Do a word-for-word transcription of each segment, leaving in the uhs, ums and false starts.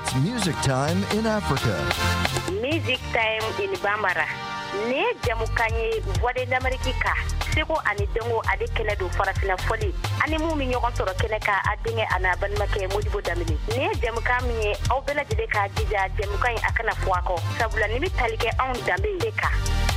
It's music time in Africa. Music time in Bambara. Ne jamukanye voix d'Amérique ka. Seko ani dengo ade kene do farafina foli. Ani mu mi ñogon soro kene ka adinge ana ban make modibo damini. Ne jamukami aw bela jide ka jija jamukanye akana fuako. Sabula ni mi talike on dambe deka.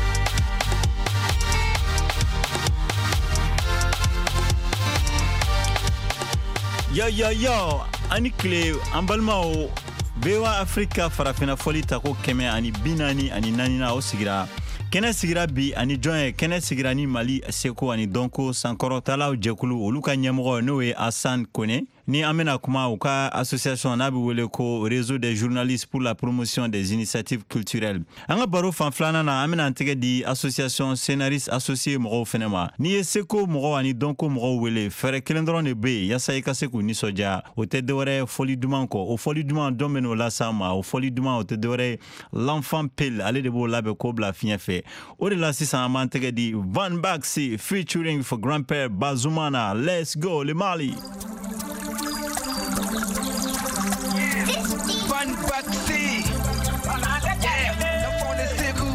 Yo yo yo ani kile ambalma o Bewa Afrika farafina foli tako keme ani binani ani nanina o sigira kene sigira bi ani join kene sigira ni Mali seko ani donko sankoro tala o jekulu oluka nyemro nowe Hassan Kone ni amena kuma uka association na bi wele ko réseau des journalistes pour la promotion des initiatives culturelles anga baro fanflana na amena antege di association scénariste associé mo fenema ni seko mo ani donko mo wele fere kelendron ne be yasa ikase ku ni soja o te dore folie du manko o folie du man domeno la sama o folie du man o te dore l'enfant pile ale de bo labe ko bla fien fait o de la six cents antege di Van Baxi featuring for grand-père Bazumana. Let's go le Mali. Van Baxi, yeah, the phone is Sekou.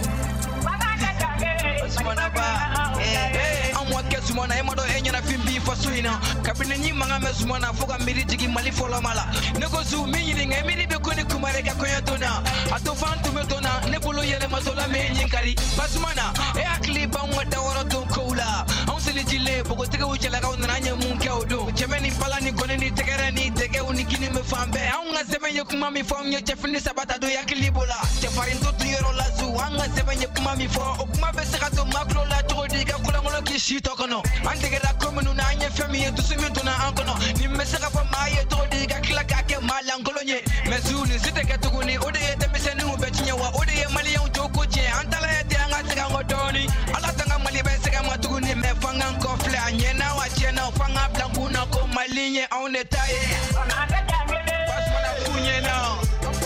Osmanaba, yeah, I'm what gets one. I'm not any of him be for Swina. Captain Yimanga Sumana for a military Mali for Mala. Negozu meaning a minute because Kumareka Koyatona. I don't find to Metona, Nebolo Yelemasola Menikari, Basmana, Eakli Bangwa Dawarato Kola. I'm still Chile, Bogotego Chalaka Nanya Munkaudo, Gemini Palani Konini Tegarani, Tegauniki Mefambe, I'm a seven Yokumami from your Japanese Sabata do Yakilibola, Jafarin to Yorola, I'm a seven Yokumami for Okuma Besakato Macrola, Todiga Kulangoloki Shitokono, and take a common Nanya family to Simituna Ankono, Nimesaka from Maya Todiga Kilakake Malangoloye, Mezuni, Zitakatuni, Ode, the Messenu Betina, Ode, Malian Tokoje, Antala, Tony, Alatanga Malibesaka Matuni, Mefangan Kofla, and Yena, Wachena, Fanga Blancuna, Maline on the tire. What's what I'm now?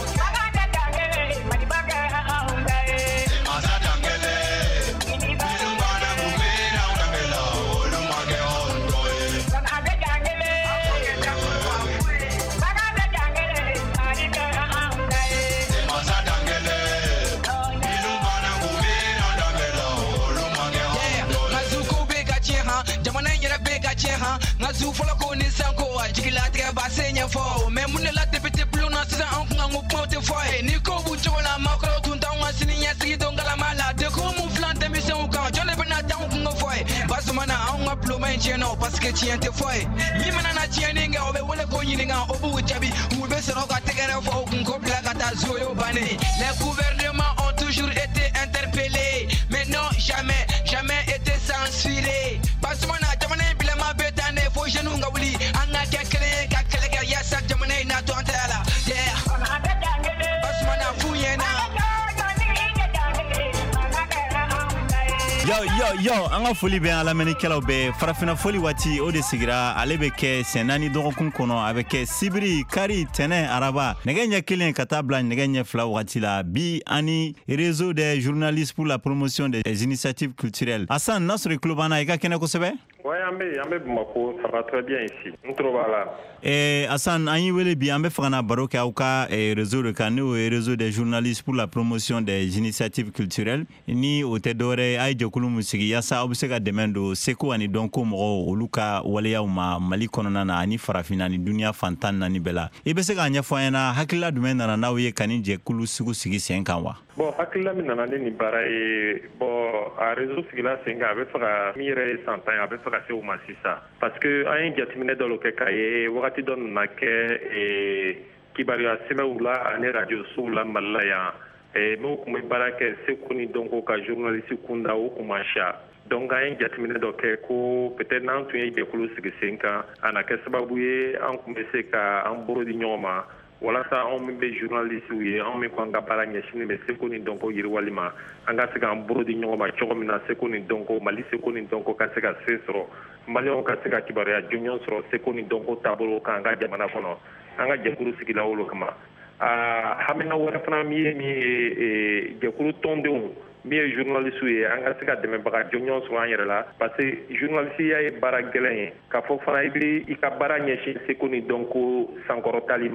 Nazu fola ko ni sanko ajigila te ba senya fo me mun la te pete pluna sa an ngu pote fo ni ko bu jola makro tun ta wa sini ya sigi don gala mala de ko mu flan de mission ka jole bena ta ngu fo basumana an wa pluma cheno parce que tien te fo ni mana na tien nga obe wala ko yin nga obu jabi mu be sero ka te gere fo ko bla ka ta zoyo bane les gouvernements ont toujours été interpellés mais non jamais jamais été censurés basumana jamane bilama betane fo jenu ngawli anga kekele kakele ga yasa jamane na to antala yeah basumana fuyena Yo yo yo anga foli be ala meni kelaw be farafina foli wati o de sigira ale be ke senani dogokun kono avec Sibiri Kari Tene Araba negenya kilen katabla negenya fla wati la bi ani réseau des journalistes pour la promotion des initiatives culturelles Hassan Nasri Klubana ika kene ko sebe. Ouais, ambe ambe Bamako, ça va très bien ici. On trouve là. Eh Hassan anyi wele bi ambe fana baroke auka e réseau de Kano et réseau des journalistes pour la promotion des initiatives culturelles ni otedore ay jokulu musigi yasa obsega demendo seko ani donko mo oluka wale ya ma Mali konona na ani farafina ni dunia fantan na ni bela ibesega anya foyena hakila dumena na nawe kani jekulu sigu sigi senkanwa. Bon, hakila mi nana ni bara e bon a réseau sigila senga avec fera mire santan avec fera se o masisa parce que ayin jatimine do lo ke kaye wakati don na ke e kibari asema ula ane radio sula malaya e mo kuma bara ke se kuni donko ka journaliste kunda o kuma sha donc ayin jatimine do ke ko peut-être nan tuye be kulu sigi senka ana ke sababu ye an kuma se ka an boro di nyoma wala sa on min be journaliste ye on min ko nga bara nyashini be se kuni donko yiri walima anga se ka an boro di nyoma chogomina se kuni donko mali se kuni donko ka se ka sesro mali o ka se ka kibari junyon sro se kuni donko tabolo ka nga jamana kono anga jekuru sigila wolo kama ah hamina wala fana mi mi e jekuru tonde mi journaliste ye anga se ka deme baga junyon sro an yere la parce que journaliste ye bara gelen ka fo fana ibi i ka bara nyeshi se kuni donko sankoro talima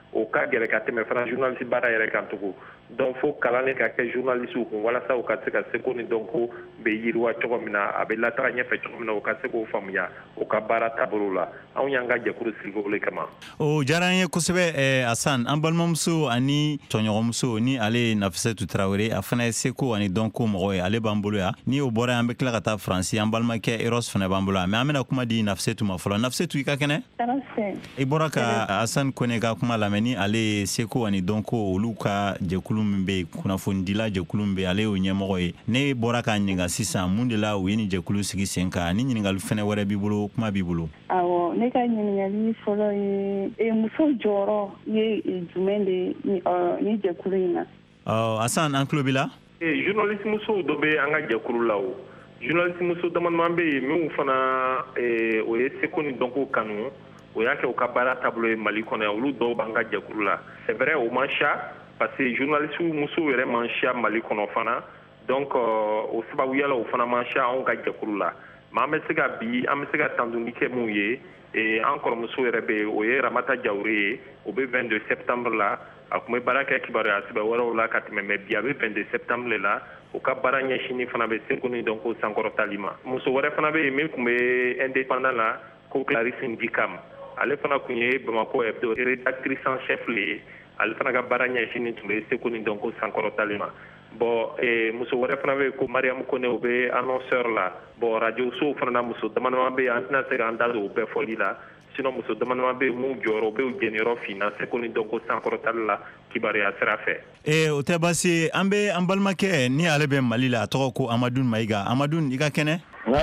o ka gɛlɛ ka tɛmɛ fana journaliste baara yɛrɛ kan tugun donc fo kalan de ka kɛ journaliste kun walasa u ka se ka seko ni dɔnko bɛ yiriwa cogo min na a bɛ lataga ɲɛfɛ cogo min na u ka se k'o faamuya u ka baara taabolo la anw y'an ka jɛkulu sigi o le kama. o diyara an ye kosɛbɛ eh, Asan an balimamuso ani tɔɲɔgɔnmuso ni ale ye Nafisatu Tarawele a fana ye seko ani dɔnko mɔgɔ ye ale b'an bolo yan ni o bɔra an bɛ tila ka taa Faransi an balimakɛ Eros fana b'an bolo mais an bɛna kuma di Nafisatu ma fɔlɔ. Nafisatu i ka kɛnɛ i bɔra ka Asan Kone ka kuma lamɛn ni ale ye seko ani dɔnko olu ka jɛkulu min bɛ kunnafonidila jɛkulu min bɛ ale y'o ɲɛmɔgɔ ye ne bɔra k'a ɲininka sisan mun de la u ye ni jɛkulu sigi sen kan ni ɲininkali fɛnɛ wɛrɛ b'i bolo kuma b'i bolo. awɔ ne ka ɲininkali fɔlɔ ye muso jɔyɔrɔ ye jumɛn de ni jɛkulu in na. ɔ Asan an tulo b'i la. journaliste musow dɔ bɛ an ka jɛkulu la o journaliste muso damadama bɛ yen minnu fana o ye seko ni dɔnko kanu o y'a kɛ u ka baara taabolo ye Mali kɔnɔ yan olu dɔw b'an ka jɛkulu la c'est vrai o man ca parce que journaliste musow yɛrɛ man ca Mali kɔnɔ fana donc o sababuya la o fana man ca anw ka jɛkulu la mais an bɛ se ka bi an bɛ se ka tanduni kɛ mun ye an kɔrɔmuso yɛrɛ bɛ yen o ye Ramata Jawure ye o bɛ vingt-deux septembre la a tun bɛ baara kɛ kibaruya sɛbɛn wɛrɛw la ka tɛmɛ mais bi a bɛ vingt-deux septembre la o ka baara ɲɛsinin fana bɛ seko ni dɔnko sankɔrɔtali ma muso wɛrɛ fana bɛ yen min tun bɛ indépendant la ko Clarisse Ndikam ale fana tun ye Bamako hebdo rédactrice en chef le ye ale fana ka baara ɲɛsinin tun bɛ seko ni dɔnko sankɔrɔtali ma bon muso wɛrɛ fana bɛ yen ko Mariam Kone o bɛ annonceur la bon radio sow fana na muso damadama bɛ yen an tɛna se k'an da don o bɛɛ fɔli la sinon muso damadama bɛ yen mun jɔyɔrɔ u bɛ u jɛniyɔrɔ finna seko ni dɔnko sankɔrɔtali la kibaruya sira fɛ. ee o tɛ baasi an bɛ an balimakɛ ni ale bɛ Mali la a tɔgɔ ko Amadou Mayiga Amadou i ka kɛnɛ.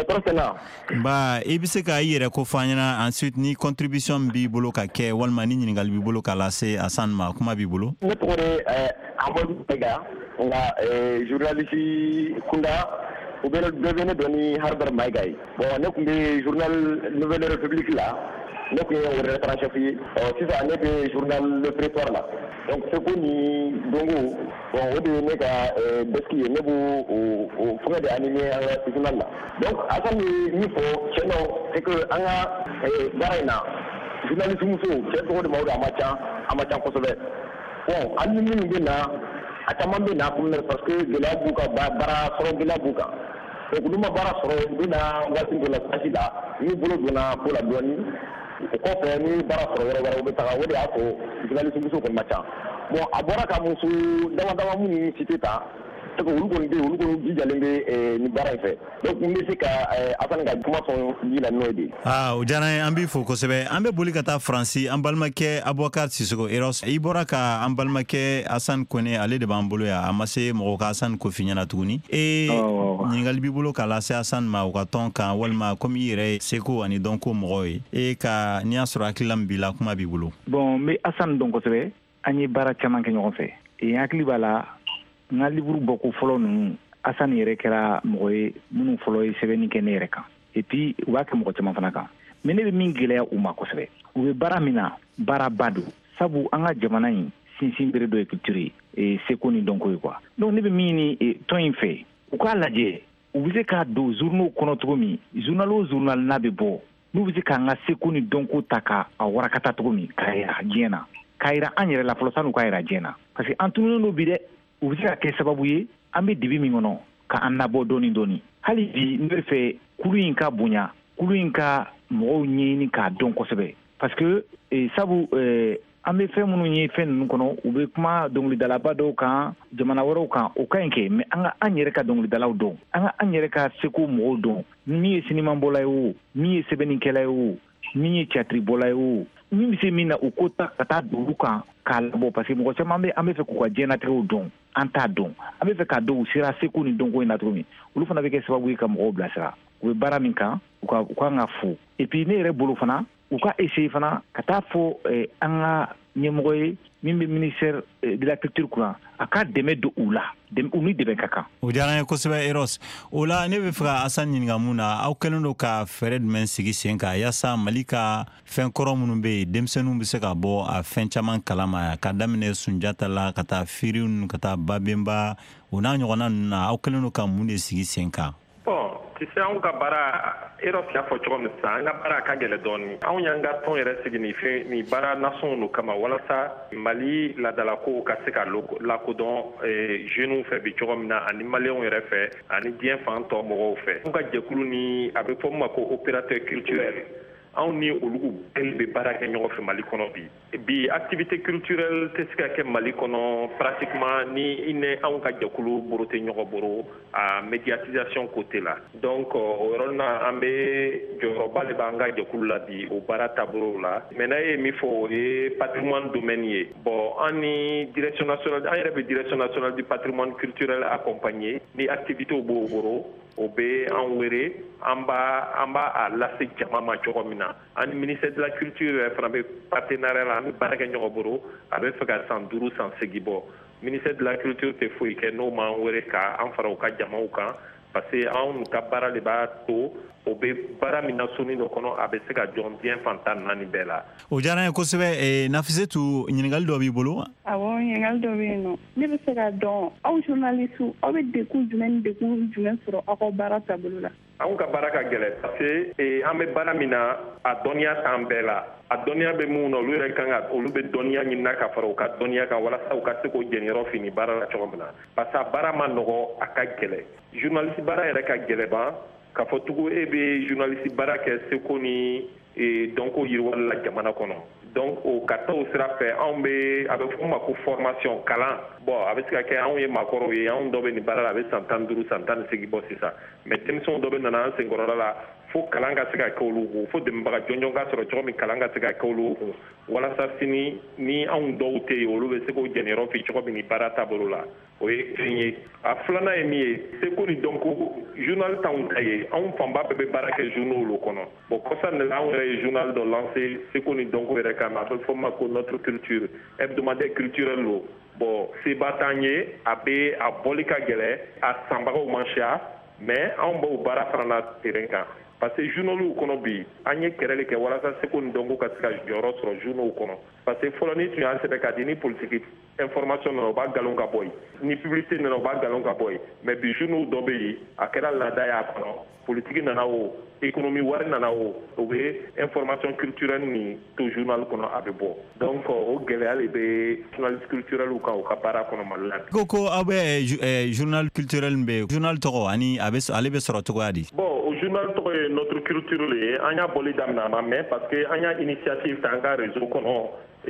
Ba i bɛ se ka i yɛrɛ ko fɔ an ɲɛna ensuite ni contribution b'i bolo ka kɛ walima ni ɲininkali b'i bolo k'a lase Asan ma kuma b'i bolo. Ne tɔgɔ de Amadou Mayiga nka journaliste kunda u bɛ ne dɔn ni Harbert Mayiga ye bon ne tun bɛ journal Nouvelle République la ne tun ye o rédacteur en chef ye sisan ne bɛ journal Le Prétoire la donc seko ni dɔnko bon o de ye ne ka desk ye ne b'o o fɛngɛ de animé an ka journal la donc Asan ye min fɔ tiɲɛ na c'est que an ka baara in na journaliste muso cɛ tɔgɔ de ma o de a ma ca a ma ca kosɛbɛ bon an ni minnu bɛ na a caman bɛ na comme parce que gɛlɛya b'u kan baara sɔrɔ gɛlɛya b'u kan donc olu ma baara sɔrɔ u bɛ na waati dɔ la tâche la n'u bolo donna ko la dɔɔni o kɔfɛ ni baara sɔrɔ yɔrɔ wɛrɛ u bɛ taga o de y'a to journaliste muso kɔni ma ca bon a bɔra ka muso dama dama minnu cité ta c'est que olu kɔni bɛ yen olu kɔni jijalen bɛ nin baara in fɛ donc n bɛ se ka Asan ka kuma sɔn ji la n'o ye de. aa o diyara an ye an b'i fo kosɛbɛ an bɛ boli ka taa Faransi an balimakɛ Abubakar Sisoko Eros i bɔra ka an balimakɛ Asan Kone ale de b'an bolo yan a ma se mɔgɔ ka Asan ko f'i ɲɛna tuguni ee ɲininkali b'i bolo k'a lase Asan ma o ka tɔn kan walima komi i yɛrɛ ye seko ani dɔnko mɔgɔ ye e ka n'i y'a sɔrɔ hakilila min b'i la kuma b'i bolo. bon n bɛ Asan dɔn kosɛbɛ an ye baara caman kɛ ɲɔgɔn fɛ e hakili b'a la n ka livre bɔko fɔlɔ ninnu Asan yɛrɛ kɛra mɔgɔ ye minnu fɔlɔ ye sɛbɛnni kɛ ne yɛrɛ kan et puis u b'a kɛ mɔgɔ caman fana kan mais ne bɛ min gɛlɛya u ma kosɛbɛ u bɛ baara min na baaraba don sabu an ka jamana in sinsin bere dɔ ye culture ye seko ni dɔnko ye quoi donc ne bɛ min ɲini tɔn in fɛ u k'a lajɛ u bɛ se k'a don journaux kɔnɔ cogo min journal o journal n'a bɛ bɔ n'u bɛ se k'an ka seko ni dɔnko ta k'a warakata cogo min k'a jira diɲɛ na k'a jira an yɛrɛ la fɔlɔ san'u k'a jira diɲɛ na parce que an tununen don bi dɛ u bɛ se ka kɛ sababu ye an bɛ dibi min kɔnɔ k'an nabɔ dɔɔni dɔɔni hali bi n bɛ fɛ kulu in ka bonya kulu in ka mɔgɔw ɲɛɲini k'a dɔn kosɛbɛ parce que sabu an bɛ fɛn minnu ye fɛn ninnu kɔnɔ u bɛ kuma dɔnkilidalaba dɔw kan jamana wɛrɛw kan o ka ɲi kɛ mais an ka an yɛrɛ ka dɔnkilidalaw dɔn an ka an yɛrɛ ka seko mɔgɔw dɔn min ye sinimabɔla ye o min ye sɛbɛnnikɛla ye o min ye tiyatiribɔla ye o min bɛ se min na u ko ta ka taa don olu kan k'a labɔ parce que mɔgɔ caman bɛ an bɛ fɛ k'u ka diɲɛnatigɛw dɔn an t'a dɔn an bɛ fɛ k'a dɔn u sera seko ni dɔnko in na cogo min olu fana bɛ kɛ sababu ye ka mɔgɔw bilasira u bɛ baara min kan u ka u kan ka fo et puis ne yɛrɛ bolo fana u ka essayer fana ka taa fɔ an ka ɲɛmɔgɔ ye min bɛ ministère de la culture kuran a ka dɛmɛ don u la u ni dɛmɛ ka kan. o diyara n ye kosɛbɛ Eros o la ne bɛ fɛ ka Asan ɲininka mun na aw kɛlen don ka fɛɛrɛ jumɛn sigi sen kan yaasa Mali ka fɛn kɔrɔ minnu bɛ yen denmisɛnninw bɛ se ka bɔ a fɛn caman kalama ka daminɛ Sunjata la ka taa Firiw ka taa Babemba o n'a ɲɔgɔnna ninnu na aw kɛlen don ka mun de sigi sen kan. bon tu sais anw ka baara Europe y'a fɔ cogo min sisan an ka baara ka gɛlɛ dɔɔni anw y'an ka tɔn yɛrɛ sigi ni fɛn ni baara nasɔnw no kama walasa Mali ladalako ka se ka lakodɔn jeunes fɛ bi cogo min na ani maliyɛnw yɛrɛ fɛ ani diɲɛ fan tɔ mɔgɔw fɛ anw ka jɛkulu ni a bɛ fɔ min ma ko opérateur culturel anw ni olu bɛɛ bɛ baara kɛ ɲɔgɔn fɛ Mali kɔnɔ bi bi activité culturelle tɛ se ka kɛ Mali kɔnɔ pratiquement ni i ni anw ka jɛkulu boro tɛ ɲɔgɔn boro a médiatisation côté la donc o yɔrɔ na an bɛ jɔyɔrɔba de b'an ka jɛkulu la bi o baara taabolo la maintenant ye min fɔ o ye patrimoine domaine ye bon an ni direction nationale an yɛrɛ bɛ direction nationale du patrimoine culturel accompagné ni activités b'o boro o bɛ an wele an b'a an b'a a lase jama ma cogo min na ani ministère de la culture yɛrɛ fana bɛ partenariat la an bɛ baara kɛ ɲɔgɔn bolo a bɛ fɛ ka san duuru san segin bɔ ministère de la culture tɛ foyi kɛ n'o m'an wele ka an fara u ka jamaw kan parce que anw ka baara de b'a to o bɛ baara min na soni dɔ kɔnɔ a bɛ se ka jɔn diɲɛ fan tan naani bɛɛ la. o diyara n ye kosɛbɛ Nafisatou ɲininkali dɔ b'i bolo wa. awɔ ɲininkali dɔ bɛ yen nɔ ne bɛ se ka dɔn aw journalistes aw bɛ dekun jumɛn ni dekun jumɛn sɔrɔ aw ka baara taabolo la. anw ka baara ka gɛlɛn parce que an bɛ baara min na a dɔnniya t'an bɛɛ la a dɔnniya bɛ minnu na olu yɛrɛ kan ka olu bɛ dɔnniya ɲinina ka fara u ka dɔnniya kan walasa u ka se k'o jɛniyɔrɔ fini baara la cogo min na parce que a baara ma nɔgɔ a ka gɛlɛn journaliste baara yɛrɛ ka gɛlɛn ban k'a fɔ tugun e bɛ journaliste baara kɛ seko ni dɔnko yiriwali la jamana kɔnɔ donc o ka taa o sira fɛ anw bɛ a bɛ fɔ o ma ko formation kalan bon a bɛ se ka kɛ anw ye maakɔrɔw ye anw dɔ bɛ nin baara la a bɛ san tan ni duuru san tan ni segin bɔ sisan mais denmisɛnw dɔ bɛ nana an senkɔrɔla la fo kalan ka se ka kɛ olu kun fo dɛmɛbaga jɔnjɔn ka sɔrɔ cogo min kalan ka se ka kɛ olu kun walasa sini ni anw dɔw tɛ yen olu bɛ se k'o jɛniyɔrɔ fi cogo min ni baara taabolo la o ye fɛn ye a filanan ye min ye seko ni dɔnko journal t'anw ta ye anw fanba bɛɛ bɛ baara kɛ journaux olu kɔnɔ bon kɔsa de la anw yɛrɛ ye journal dɔ lancé seko ni dɔnko yɛrɛ kama a bɛ fɔ ma ko notre culture hebdomadaire culturel lo bon seba t'an ye a bɛ a bɔli ka gɛlɛ a sanbagaw man siya mais anw b'o baara fana na terrain kan parce que journaux kɔnɔ bi an ye kɛlɛli kɛ walasa seko ni dɔnko ka se ka jɔyɔrɔ sɔrɔ journaux kɔnɔ parce que fɔlɔ ni tun y'an sɛbɛn ka di ni politique information nana o b'a nkalon ka bɔ yen ni publicité nana o b'a nkalon ka bɔ yen mais bi journaux dɔ bɛ yen a kɛra laada y'a kɔnɔ politique nana o économie wari nana o o bɛ information culturelle ni to journal kɔnɔ a bɛ bɔ donc o gɛlɛya de bɛ journaliste culturel kan u ka baara kɔnɔ Mali la. ko ko aw bɛ journal culturel bɛ journal tɔgɔ ani a bɛ ale bɛ sɔrɔ cogoya di. bon o journal tɔgɔ ye notre culture le ye an y'a bɔli daminɛ a ma mɛn parce que an y'a initiative ta an ka réseau kɔnɔ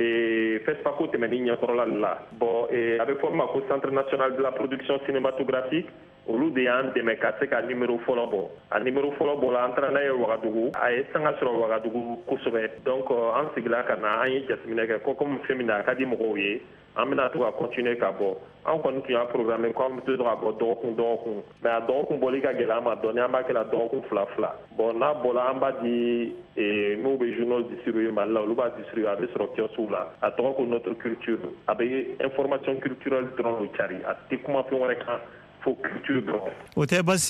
FESPACO tɛmɛni ɲɛkɔrɔla la bon a bɛ fɔ ma ko centre national de la production cinématographique olu de y'an dɛmɛ ka se ka numéro fɔlɔ bɔ a numéro fɔlɔ bɔla an taara n'a ye Wagadugu a ye sanga sɔrɔ Wagadugu kosɛbɛ donc an sigila ka na an ye jateminɛ kɛ ko comme fɛn min na a ka di mɔgɔw ye an bɛna to ka continuer ka bɔ an kɔni tun y'a programme ko an bɛ to ka bɔ dɔgɔkun dɔgɔkun mais a dɔgɔkun bɔli ka gɛlɛ an ma dɔɔni an b'a kɛ la dɔgɔkun fila fila bon n'a bɔla an b'a di n'u bɛ journal distribuer Mali la olu b'a distribuer a bɛ sɔrɔ kiosque la a tɔgɔ ko notre culture a bɛ information culturelle dɔrɔn de cari a tɛ kuma fɛn wɛrɛ kan fo culture dɔrɔn. o tɛ basi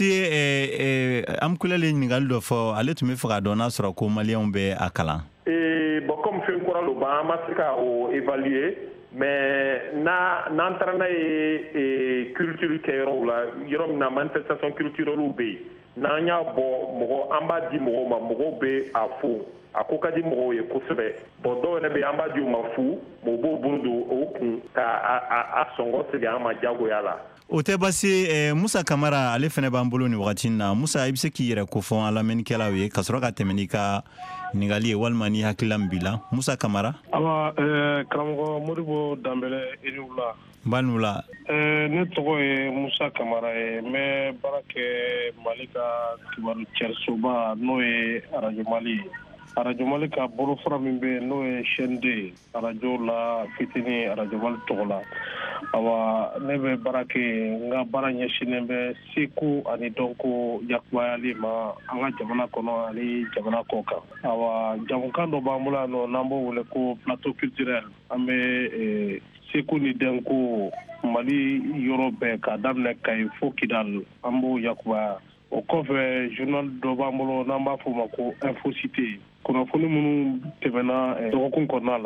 ye an kulɛli ɲininkali dɔ fɔ ale tun bɛ fɛ ka dɔn n'a sɔrɔ ko maliyɛnw bɛ a kalan. bon comme fɛn kura lo ban an ma se ka o évaluer mais n'a n'an taara n'a ye culture kɛ yɔrɔw la yɔrɔ min na manifestation culturelle bɛ yen n'an y'a bɔ mɔgɔ an b'a di mɔgɔw ma mɔgɔw bɛ a fo a ko ka di mɔgɔw ye kosɛbɛ bon dɔw yɛrɛ bɛ yen an b'a di u ma fu mais u b'o bolo don o kun ka a sɔngɔ segin an ma diyagoya la. o tɛ basi ye Musa Kamara ale fana b'an bolo nin wagati na Musa i bɛ se k'i yɛrɛ kofɔ an lamɛnnikɛlaw ye ka sɔrɔ ka tɛmɛ n'i ka ɲininkali ye walima ni hakilila min b'i la Musa Kamara. awa karamɔgɔ Modibo Danbɛlɛ i ni wula. ba ni wula. ne tɔgɔ ye Musa Kamara ye n bɛ baara kɛ Mali ka kibaru cɛrisoba n'o ye Radio Mali ye. Radio Mali ka bolofara min bɛ yen n'o ye chaîne deux radio la fitini Radio Mali tɔgɔ la awa ne bɛ baara kɛ n ka baara ɲɛsinnen bɛ seko ani dɔnko yakubayali ma an ka jamana kɔnɔ ani jamana kɔ kan awa jamukan dɔ b'an bolo yan nɔ n'an b'o wele ko plateau culturel an bɛ seko ni dɔnko Mali yɔrɔ bɛɛ k'a daminɛ Kayi fo Kidal an b'o yakubaya o kɔfɛ journal dɔ b'an bolo n'an b'a fɔ o ma ko Info Cité kunnafoni minnu tɛmɛna dɔgɔkun kɔnɔna la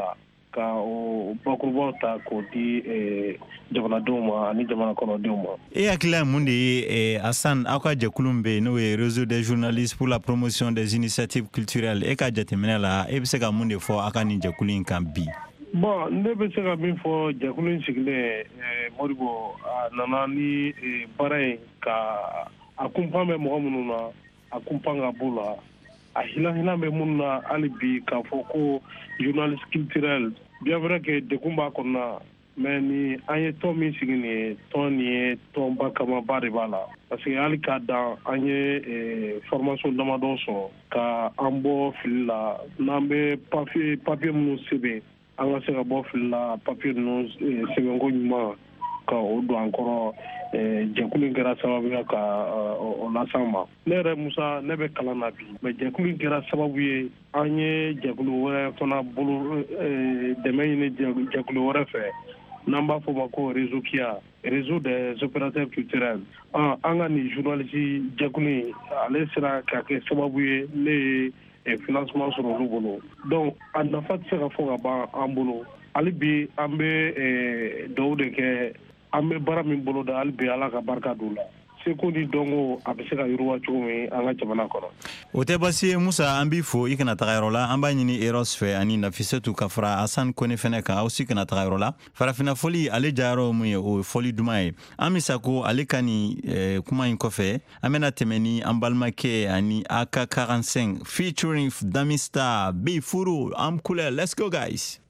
ka o bakurubaw ta k'o di jamanadenw ma ani jamana kɔnɔdenw ma. E hakilila mun de ye Hassan aw ka jɛkulu bɛ n'o ye réseau des journalistes pour la promotion des initiatives culturelles e ka jateminɛ la e bɛ se ka mun de fɔ aw ka nin jɛkulu in kan bi? Bon ne bɛ se ka min fɔ jɛkulu in sigilen Modibo a nana ni baara in ka a kunpan bɛ mɔgɔ minnu na a kunpan ka b'u la a hinɛ hinɛ bɛ minnu na hali bi k'a fɔ ko journaliste culturel bien vrai que dekun b'a kɔnɔna mais ni an ye tɔn min sigi nin ye tɔn nin ye tɔnba kamaba de b'a la parce que hali k'a dan an ye formation damadɔ sɔrɔ ka an bɔ fili la n'an bɛ papier papier minnu sɛbɛn an ka se ka bɔ fili la papier ninnu sɛbɛnko ɲuman ka o don an kɔrɔ jɛkulu in kɛra sababu ye ka o las'an ma. Ne yɛrɛ Musa ne bɛ kalan na bi mais jɛkulu in kɛra sababu ye an ye jɛkulu wɛrɛ fana bolo dɛmɛ ɲini jɛkulu wɛrɛ fɛ n'an b'a fɔ o ma ko réseau Kia réseau des opérateurs culturels. An ka nin journaliste jɛkulu in ale sera ka kɛ sababu ye ne ye financement sɔrɔ olu bolo donc a nafa tɛ se ka fɔ ka ban an bolo hali bi an bɛ dɔw de kɛ an bɛ baara min bolo da hali bi Ala ka barika don la seko ni dɔnko a bɛ se ka yiriwa cogo min an ka jamana kɔnɔ. O tɛ basi ye Musa an b'i fo i kana taga yɔrɔ la an b'a ɲini Eros fɛ ani Nafisatu ka fara Hassan Kone fɛnɛ kan aw si kana taga yɔrɔ la. Farafina foli ale jayɔrɔ mun ye o ye foli duman ye an bɛ sako ale ka nin kuma in kɔfɛ an bɛna tɛmɛ ni an balimakɛ ani A K quarante-cinq featuring Damista Bi Furu am couleur. Let's go guys.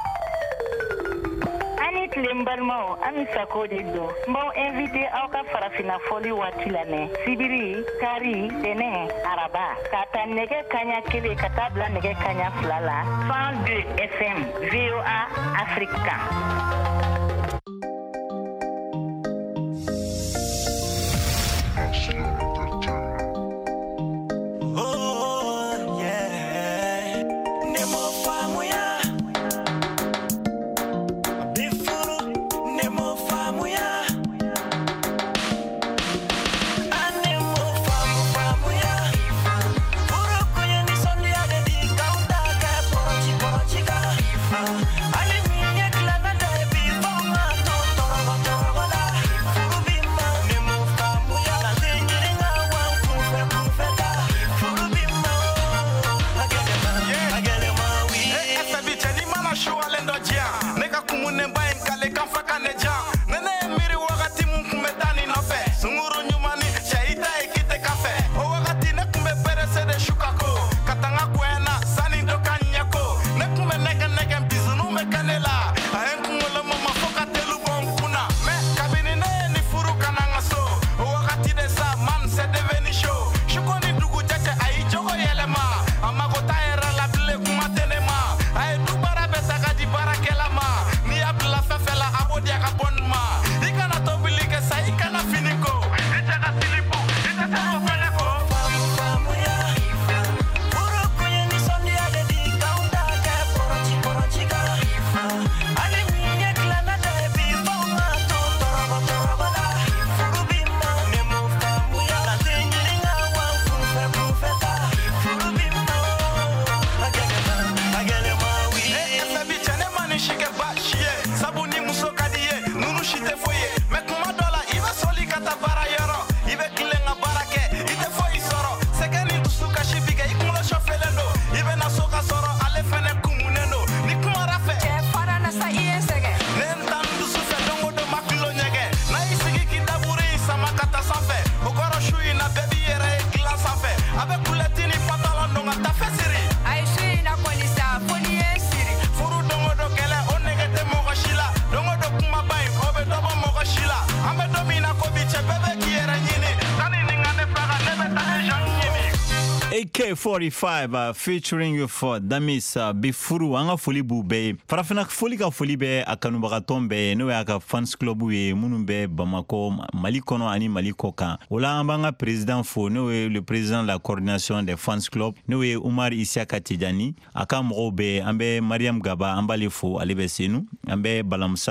Lembalmo ami sako de do bon invité aw ka farafina foli waati la ne sibiri kari tene araba kata nege kanya kele kata bla nege kanya fila la cent deux F M V O A Africa. A K forty-five uh, featuring you for Damis uh, Bifuru anga foli bu be farafina foli ka foli be akanubagatɔn bɛɛ n'o y'a ka fans club ye minnu bɛ Bamako Mali kɔnɔ ani Mali kɔ kan o la an b'an ka président fo n'o ye le président de la coordination des fans club n'o ye Umar Isiaka Tidjani a ka mɔgɔw bɛ an bɛ Mariam Gaba an b'ale fo ale bɛ senu an bɛ Balamusa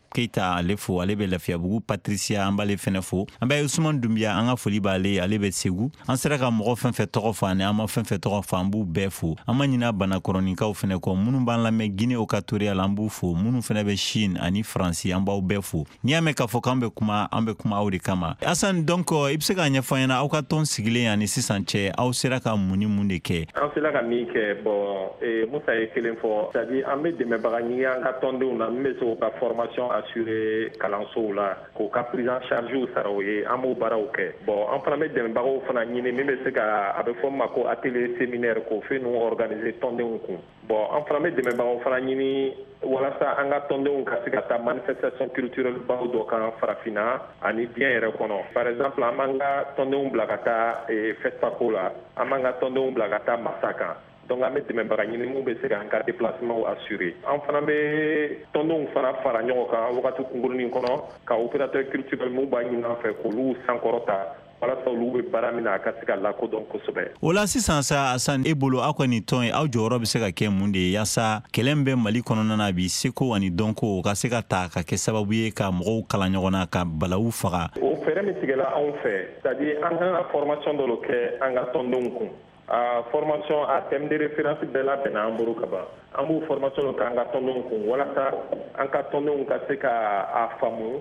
Keita ale fo ale bɛ Lafiyabugu, Patricia an b'ale fɛnɛ fo, an bɛ Usman Dumbia an ka foli b'ale ale bɛ Segu, an sera ka mɔgɔ fɛn fɛn tɔgɔ fɔ ani an ma fɛn fɛn tɔgɔ fɔ an b'u bɛɛ fo, an ma ɲina banakɔrɔnikaw fɛnɛ kɔ minnu b'an lamɛn Guinée Equatoriale an b'u fo, minnu fɛnɛ bɛ Chine ani Faransi an b'aw bɛɛ fo. N'i y'a mɛn k'a fɔ k'an bɛ kuma an bɛ kuma aw de kama. Asan donc i bɛ se k'a ɲɛfɔ an ɲɛna aw ka tɔn sigilen ani sisan cɛ aw sera ka mun ni mun de kɛ? An sera ka min kɛ bon Musa ye kelen fɔ, c'est-à-dire an bɛ dɛmɛbaga ɲini an ka tɔndenw na min bɛ se k'u ka formation assurer kalansow la k'u ka prise en charge sara o ye an b'o baaraw kɛ. Bon an fana bɛ dɛmɛbagaw fana ɲini min bɛ se ka a bɛ fɔ min ma ko atelier séminaire k'o fɛn ninnu organiser tɔndenw kun. Bon an fana bɛ dɛmɛbagaw fana ɲini walasa an ka tɔndenw ka se ka taa manifestation culturelle baw dɔ kan farafinna ani diɲɛ yɛrɛ kɔnɔ. Par exemple an b'an ka tɔndenw bila ka taa FESPACO la, an b'an ka tɔndenw bila ka taa Masa kan. Donc an bɛ dɛmɛbaga ɲini mun bɛ se k'an ka déplacement assurer. An fana bɛ tɔndenw fana fara ɲɔgɔn kan wagati kunkurunin kɔnɔ ka opérateur culturel mun b'a ɲini an fɛ k'olu sankɔrɔta walasa olu bɛ baara min na a ka se ka lakodɔn kosɛbɛ. O la sisan sa Asan e bolo aw kɔni tɔn ye aw jɔyɔrɔ bɛ se ka kɛ mun de ye yaasa kɛlɛ min bɛ Mali kɔnɔna na bi seko ani dɔnko o ka se ka ta ka kɛ sababu ye ka mɔgɔw kalan ɲɔgɔn na ka balawu faga. O fɛɛrɛ min tigɛla anw fɛ c'est-à-dire an kan ka formation dɔ kɛ an ka tɔndenw kun. A formation a thème de référence bɛɛ labɛnna an bolo ka ban. An b'o formation kɛ an ka tɔndenw kun walasa an ka tɔndenw ka se ka a faamu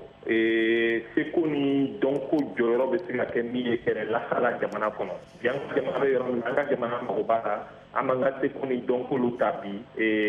seko ni dɔnko jɔyɔrɔ bɛ se ka kɛ min ye kɛlɛ lasala jamana kɔnɔ. Bi an ka jamana bɛ yɔrɔ min an ka jamana mago b'a la an b'an ka seko ni dɔnkolu ta bi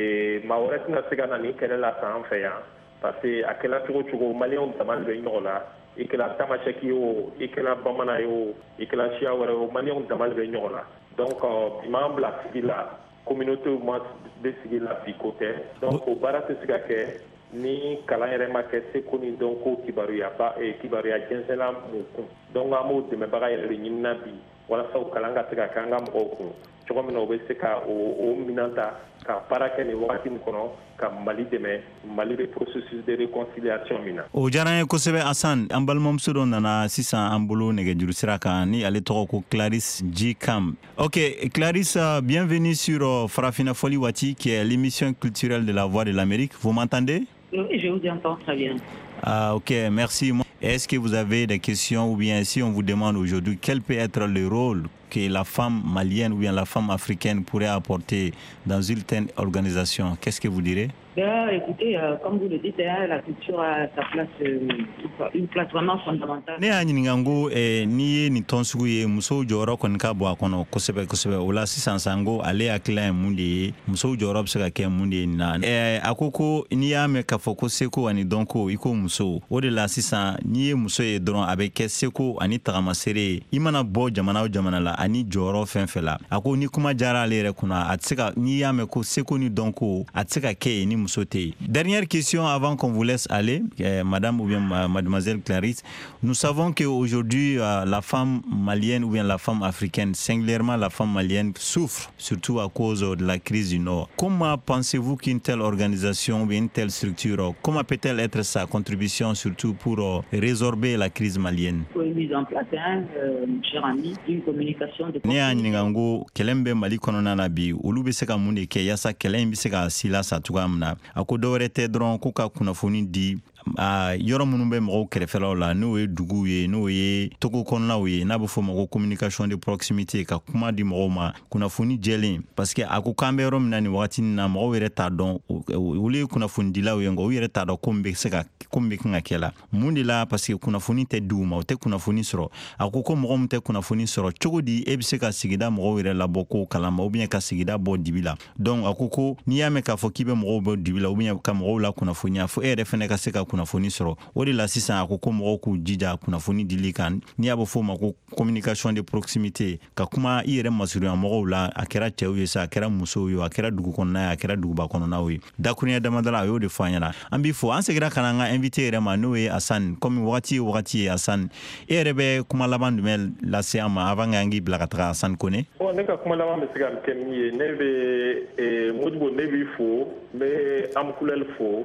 maa wɛrɛ tɛna se ka na ni kɛlɛ lasa an fɛ yan parce que a kɛla cogo cogo maliyɛnw dama de bɛ ɲɔgɔn la. I kɛla tamasɛki ye o i kɛla bamanan ye o i kɛla siya wɛrɛ o maliyɛnw dama de bɛ ɲɔgɔn la. Donc bi m'an bila sigi la communauté ma bɛ sigi la bi ko tɛ donc o baara tɛ se ka kɛ ni kalan yɛrɛ ma kɛ seko ni dɔnko kibaruya ba kibaruya jɛnsɛnla mun kun donc an b'o dɛmɛbaga yɛrɛ de ɲinina bi walasa o kalan ka se ka kɛ an ka mɔgɔw kun cogo min na o bɛ se ka o minɛn ta ka baara kɛ nin wagati min kɔnɔ ka Mali dɛmɛ Mali bɛ processus de réconciliation min na. O diyara n ye kosɛbɛ Asan an balimamuso dɔ nana sisan an bolo nɛgɛjuru sira kan ni ale tɔgɔ ko Clarisse G. Kam. Ok Clarisse, bienvenue sur Farafina Foli Waati qui est l'émission culturelle de la Voix de l'Amérique. Vous m'entendez? Oui, je vous entends très bien. Ah, ok, merci. Est-ce que vous avez des questions ou bien si on vous demande aujourd'hui quel peut être le rôle que la femme malienne ou bien la femme africaine pourrait apporter dans une telle organisation, qu'est-ce que vous direz? Ben, écoutez, euh, comme vous le dites, hein, la culture a sa place, euh, une place vraiment fondamentale. Ne y'a ɲininka n ko n'i ye nin tɔn sugu ye musow jɔyɔrɔ kɔni ka bɔ a kɔnɔ kosɛbɛ kosɛbɛ o la sisan sa n ko ale hakilila ye mun de ye musow jɔyɔrɔ bɛ se ka kɛ mun de ye nin na a ko ko n'i y'a mɛn k'a fɔ ko seko ani dɔnko i ko musow o de la sisan n'i ye muso ye dɔrɔn a bɛ kɛ seko ani tagamasere ye i mana bɔ jamana o jamana la ani jɔyɔrɔ fɛn fɛn la a ko ni kuma diyara ale yɛrɛ kunna a tɛ se ka n'i y'a mɛn ko seko ni dɔnko a tɛ se ka kɛ yen ni muso tɛ yen. Dernière question avant qu'on vous laisse aller, eh, madame ou bien mademoiselle Clarisse. Nous savons qu'aujourd'hui, euh, la femme malienne ou bien la femme africaine, singulièrement la femme malienne, souffre, surtout à cause de la crise du Nord. Comment pensez-vous qu'une telle organisation ou bien une telle structure, comment peut-elle être sa contribution surtout pour euh, résorber la crise malienne? Oui, mise en place, hein, euh, cher ami, une communication de... Ne y'a ɲininka n ko kɛlɛ min bɛ Mali kɔnɔna na bi olu bɛ se ka mun de kɛ yaasa kɛlɛ in bɛ se ka sila sa cogoya min na a ko dɔwɛrɛ tɛ dɔrɔn ko ka kunnafoni di a yɔrɔ minnu bɛ mɔgɔw kɛrɛfɛlaw la n'o ye duguw ye n'o ye togo kɔnɔnaw ye n'a bɛ fɔ o ma ko communication de proximité ka kuma di mɔgɔw ma kunnafoni jɛlen parce que a ko k'an bɛ yɔrɔ min na nin wagati na mɔgɔw yɛrɛ t'a dɔn olu ye kunnafoni dilaw ye nka u yɛrɛ t'a dɔn ko min bɛ se ka ko min bɛ kan ka kɛ la mun de la parce que kunnafoni tɛ di u ma u tɛ kunnafoni sɔrɔ a ko ko mɔgɔ min tɛ kunnafoni sɔrɔ cogo di e bɛ se ka sigida mɔgɔw yɛrɛ labɔ ko kalama ou bien ka sigida bɔ dibi la donc a ko ko n'i y'a mɛn k'a fɔ k'i bɛ mɔgɔw bɔ dibi la ou bien ka mɔgɔw la kunnafoniya fo e yɛrɛ fana ka se ka kunnafoni sɔrɔ o de la sisan a ko ko mɔgɔw k'u jija kunnafoni dili kan n'i y'a bɛ fɔ o ma ko communication de proximité ka kuma i yɛrɛ masurunya mɔgɔw la a kɛra cɛw ye sa a kɛra musow ye a kɛra dugu kɔnɔna ye a kɛra duguba kɔnɔnaw ye dakurunya damadala a y'o de fɔ an ɲɛna an b'i fɔ an seginna ka na an ka invité yɛrɛ ma n'o ye Asan comme wagati ye wagati ye Asan e yɛrɛ bɛ kuma laban jumɛn lase an ma avant k'an k'i bila ka taga Asan Kone. Bon ne ka kuma laban bɛ se ka kɛ min ye ne bɛ Modibo ne b'i fo n bɛ Amkulɛli fo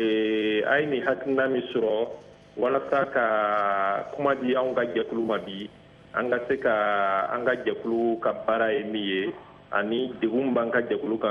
a ye nin hakilina min sɔrɔ walasa ka kuma di anw ka jɛkulu ma bi an ka se ka an ka jɛkulu ka baara ye min ye ani degun b'an ka jɛkulu kan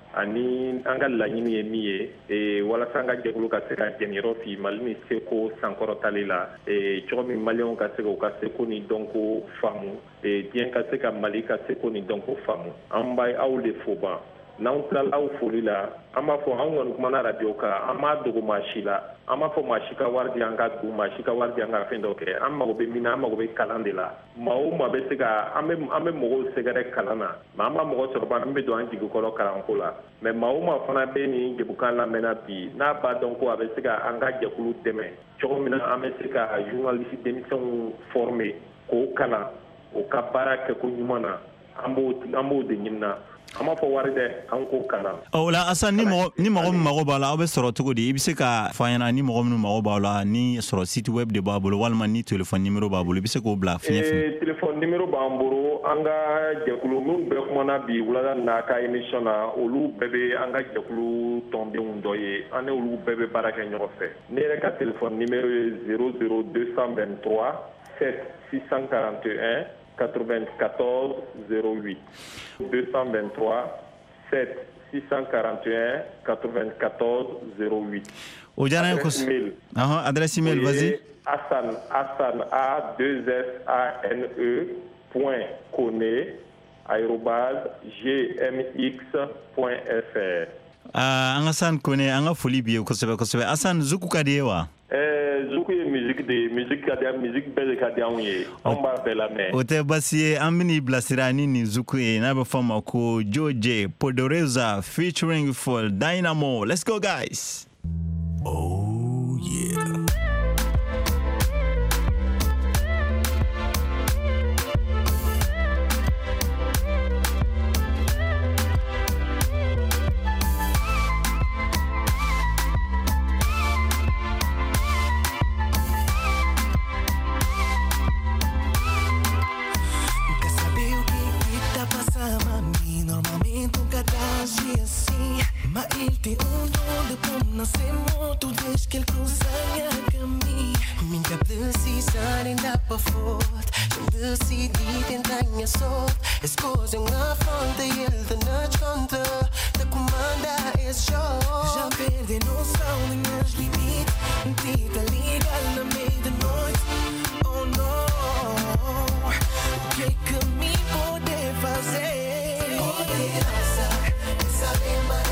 ani an ka laɲini ye min ye e walasa an ka jɛkulu ka se ka jɛniyɔrɔ fi Mali ni seko sankɔrɔtali la e cogo min maliyɛnw ka se ka u ka seko ni dɔnko faamu e diɲɛ ka se ka Mali ka seko ni dɔnko faamu an b'a aw de fo ban n'an tilala aw foli la an b'a fɔ an kɔni kumana radio kan an m'a dogo maa si la an m'a fɔ maa si ka wari di an ka dun maa si ka wari di an ka fɛn dɔ kɛ an mago bɛ min na an mago bɛ kalan de la maa o maa bɛ se ka an bɛ an bɛ mɔgɔw sɛgɛrɛ kalan na mɛ an b'a mɔgɔ sɔrɔ ban an bɛ don an jigikɔrɔ kalanko la mɛ maa o maa fana bɛ nin jɛmukan lamɛnna bi n'a b'a dɔn ko a bɛ se ka an ka jɛkulu dɛmɛ cogo min na an bɛ se ka journaliste denmisɛnw former k'o kalan o ka baara kɛko ɲuman na an b'o an b'o de ɲinina an b'a fɔ wari dɛ an k'o kalan. O la Asan ni mɔgɔ ni mɔgɔ min mago b'a la aw bɛ sɔrɔ cogo di i bɛ se ka fɔ an ɲɛna ni mɔgɔ minnu mago b'aw la ni sɔrɔ site web de b'a bolo walima ni téléphone numéro b'a bolo i bɛ se k'o bila fiɲɛ fɛ. ee téléphone numéro b'an bolo an ka jɛkulu minnu bɛɛ kumana bi wulada n'a ka émission na olu bɛɛ bɛ an ka jɛkulu tɔndenw dɔ ye an n'olu bɛɛ bɛ baara kɛ ɲɔgɔn fɛ ne yɛrɛ ka téléphone numéro ye zéro zéro deux cent vingt-trois sept six cent quarante et un quatre-vingt-quatorze zéro huit deux cent vingt-trois sept six cent quarante et un quatre-vingt-quatorze zéro huit. O diyara n ye kosɛbɛ. Ɔhɔn adresse email vas-y. Asan Asan A deux S A N E point Kone arobase G M X point F R. Ah, an ka Asan Kone an ka foli b'i ye kosɛbɛ kosɛbɛ. Asan zuku ka di ye wa? Eh, zuku ye musique de ye musique ka di an musique bɛɛ de ka di anw ye anw b'a bɛɛ lamɛn. O tɛ basi ye an bɛ n'i bilasira ni nin zuku ye n'a bɛ fɔ a ma ko George Podoreza featuring for Dynamo. Let's go guys. Oh yeah. Ma il ti onde pom na semo tu des quel cruzanya kami minha precisa ainda para fort decidi tentar minha sorte as coisas na fronte e ele da noite conta da comanda esse show já perdi noção dos meus limites tita legal na meia da noite oh no o que que me pode fazer poder passar saber mais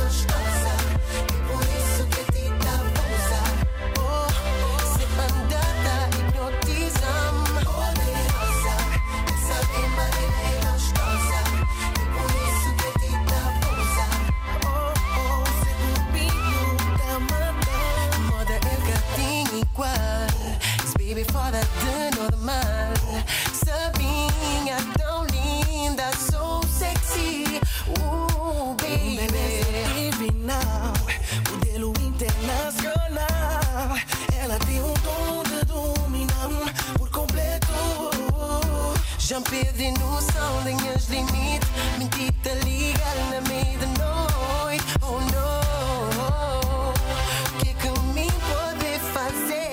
fora de normal. Sabinha tão linda, so sexy. Uh, baby. Divinal, modelo internacional. Ela tem um dom de dominar por completo. Já perdi noção das minhas limites. Mentita legal na meia da noite. Oh no, o que que me pode fazer?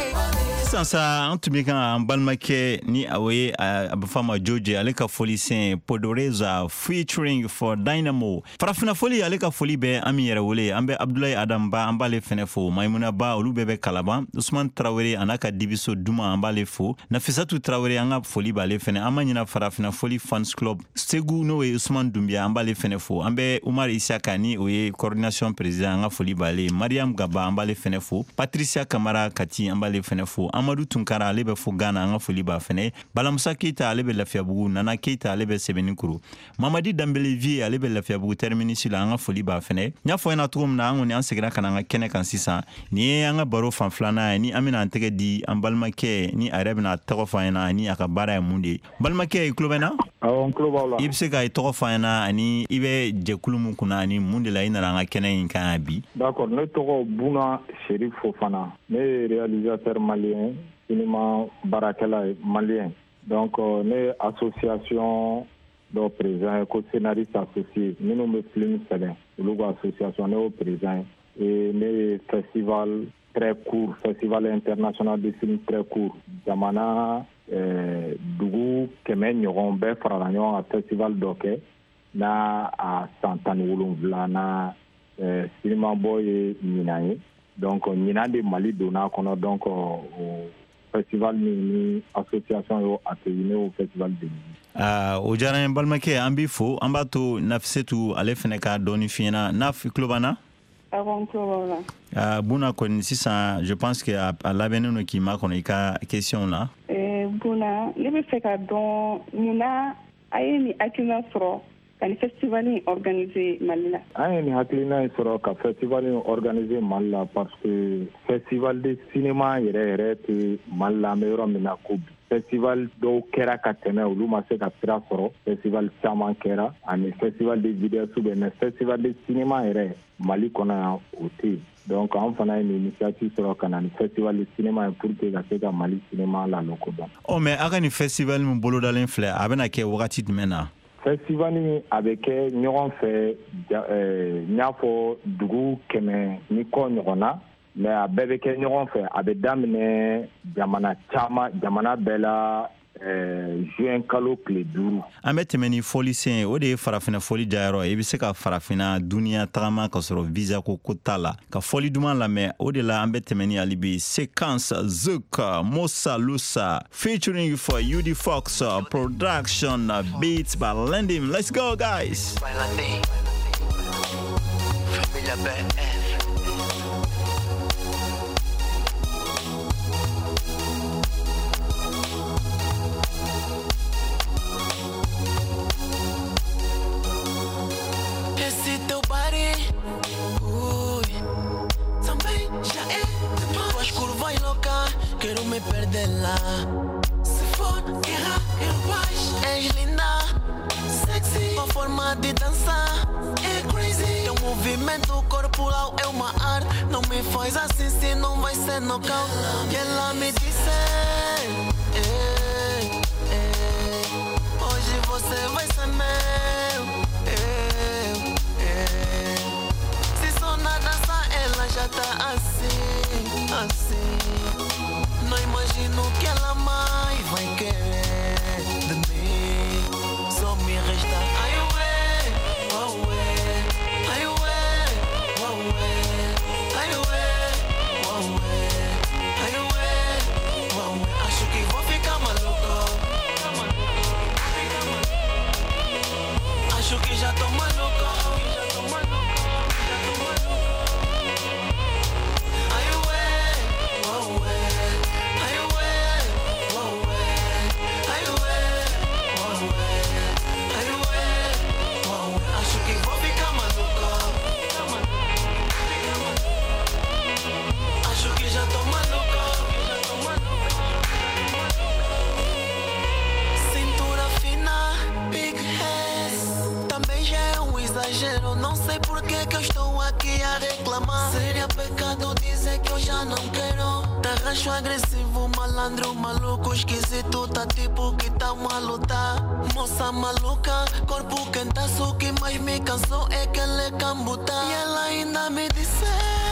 Sansa an tun bɛ kan an balimakɛ ni a ye a bɛ fɔ a ma George ale ka foli sen Podoreza featuring for Dynamo. Farafina foli ale ka foli bɛ an min yɛrɛ wele an bɛ Abdulayi Adam Ba an b'ale fɛnɛ fo Maimuna Ba olu bɛɛ bɛ Kalaban Usman Traoré a n'a ka dibiso Duma an b'ale fo Nafisatu Traoré an ka foli b'ale fɛnɛ an ma ɲina Farafina foli fans club Segu n'o ye Usman Dumbia an b'ale fɛnɛ fo an bɛ Umar Isaka ni o ye coordination président an ka foli b'ale Mariam Gaba an b'ale fɛnɛ fo Patricia Kamara Kati an b'ale fɛnɛ fo Amadou Tunkara ale bɛ fo Ghana an ka foli b'a fɛnɛ Balamusa Keita ale bɛ Lafiyabugu Nana Keita ale bɛ Sɛbɛnikuru Mamadi Dambele Vie ale bɛ Lafiyabugu terminus la an ka foli b'a fɛnɛ n y'a fɔ ɲɛna cogo min na an kɔni an seginna ka na an ka kɛnɛ kan sisan ni ye an ka baro fan filanan ye ni an bɛna an tɛgɛ di an balimakɛ ni a yɛrɛ bɛna tɔgɔ fɔ an ɲɛna ni a ka baara ye mun de ye balimakɛ i tulo bɛ n na awɔ n tulo b'aw la i bɛ se ka i tɔgɔ fɔ an ɲɛna ani i bɛ jɛkulu min kunna ani mun de la i nana an ka kɛnɛ in kan bi d'accord ne tɔgɔ Buna Sherif Fofana ne ye réalisateur malien cinéma baarakɛla ye malien donc euh, ne association dɔ président ye ko scénariste associé minnu bɛ film sɛbɛn olu ka association ne y'o président ye et ne ye festival très court festival international de film très court jamana euh, dugu kɛmɛ ɲɔgɔn bɛɛ farala ɲɔgɔn kan festival dɔ kɛ n'a a san tan ni wolonwula na eh, sinima bɔ ye ɲinan ye donc ɲinan de Mali donna kɔnɔ donc o festival min ni association yo accueilli au festival de ah o diyara n ye balimakɛ an b'i fo an b'a to Nafisetu ale fɛnɛ ka dɔɔni f'i ɲɛna Naf i tulo b'an na Avant tout, ah Buna kɔni sisan je pense que a, a labɛnnen don k'i ma kɔnɔ i ka question la eh Buna ne bɛ fɛ ka dɔn munna a ye ni hakilina sɔrɔ ka ni festival in organiser Mali la an ye ni hakilina in sɔrɔ ka festival in organiser Mali la parce que festival de cinéma yɛrɛ yɛrɛ tɛ Mali la an bɛ yɔrɔ min na ko bi festival dɔw kɛra ka tɛmɛ olu ma se ka sira sɔrɔ festival caman kɛra ani festival de vidéos bɛ mais festival de cinéma yɛrɛ Mali kɔnɔ yan o tɛ yen donc an fana ye ni initiative sɔrɔ ka na ni festival de cinéma pour que ka se ka Mali cinéma lakodɔn. Oh mais a ka ni festival min bolodalen filɛ a bɛna kɛ wagati jumɛn na festival min a bɛ kɛ ɲɔgɔn fɛ n y'a fɔ dugu kɛmɛ ni kɔ ɲɔgɔn na mais a bɛɛ bɛ kɛ ɲɔgɔn fɛ a bɛ daminɛ jamana caman jamana bɛɛ la juin kalo tile duuru an bɛ tɛmɛ ni fɔli sen ye o de ye farafina fɔli jayɔrɔ i bɛ se ka farafina duniya tagama ka sɔrɔ visa ko ko t'a la ka fɔli duman lamɛn o de la an bɛ tɛmɛ ni hali bi Séquence Zouk Mosa Lusa featuring for U D Fox production beats by Lendim. Let's go guys. Quiero me perderla. Se for guerra, eu paz. És linda, sexy, uma forma de dançar. É crazy. Teu movimento corporal é uma arte. Não me faz assim se não vai ser nocaute. E ela me disse: ei, ei, hoje você vai ser meu. Eu, eu. Se só na dança ela já tá assim, assim. Não imagino que ela mais vai querer de mim. Só me resta ai ué, oh ué, ai ué, oh ué, ai ué, oh ué, ai ué, oh ué. Acho que vou ficar maluco. Acho que já tô maluco. Não sei por que que eu estou aqui a reclamar. Seria pecado dizer que eu já não quero. Tarrancho agressivo, malandro, maluco, esquisito. Tá tipo que tá uma luta. Moça maluca, corpo quentaço. O que mais me cansou é que ela é cambuta. E ela ainda me disse: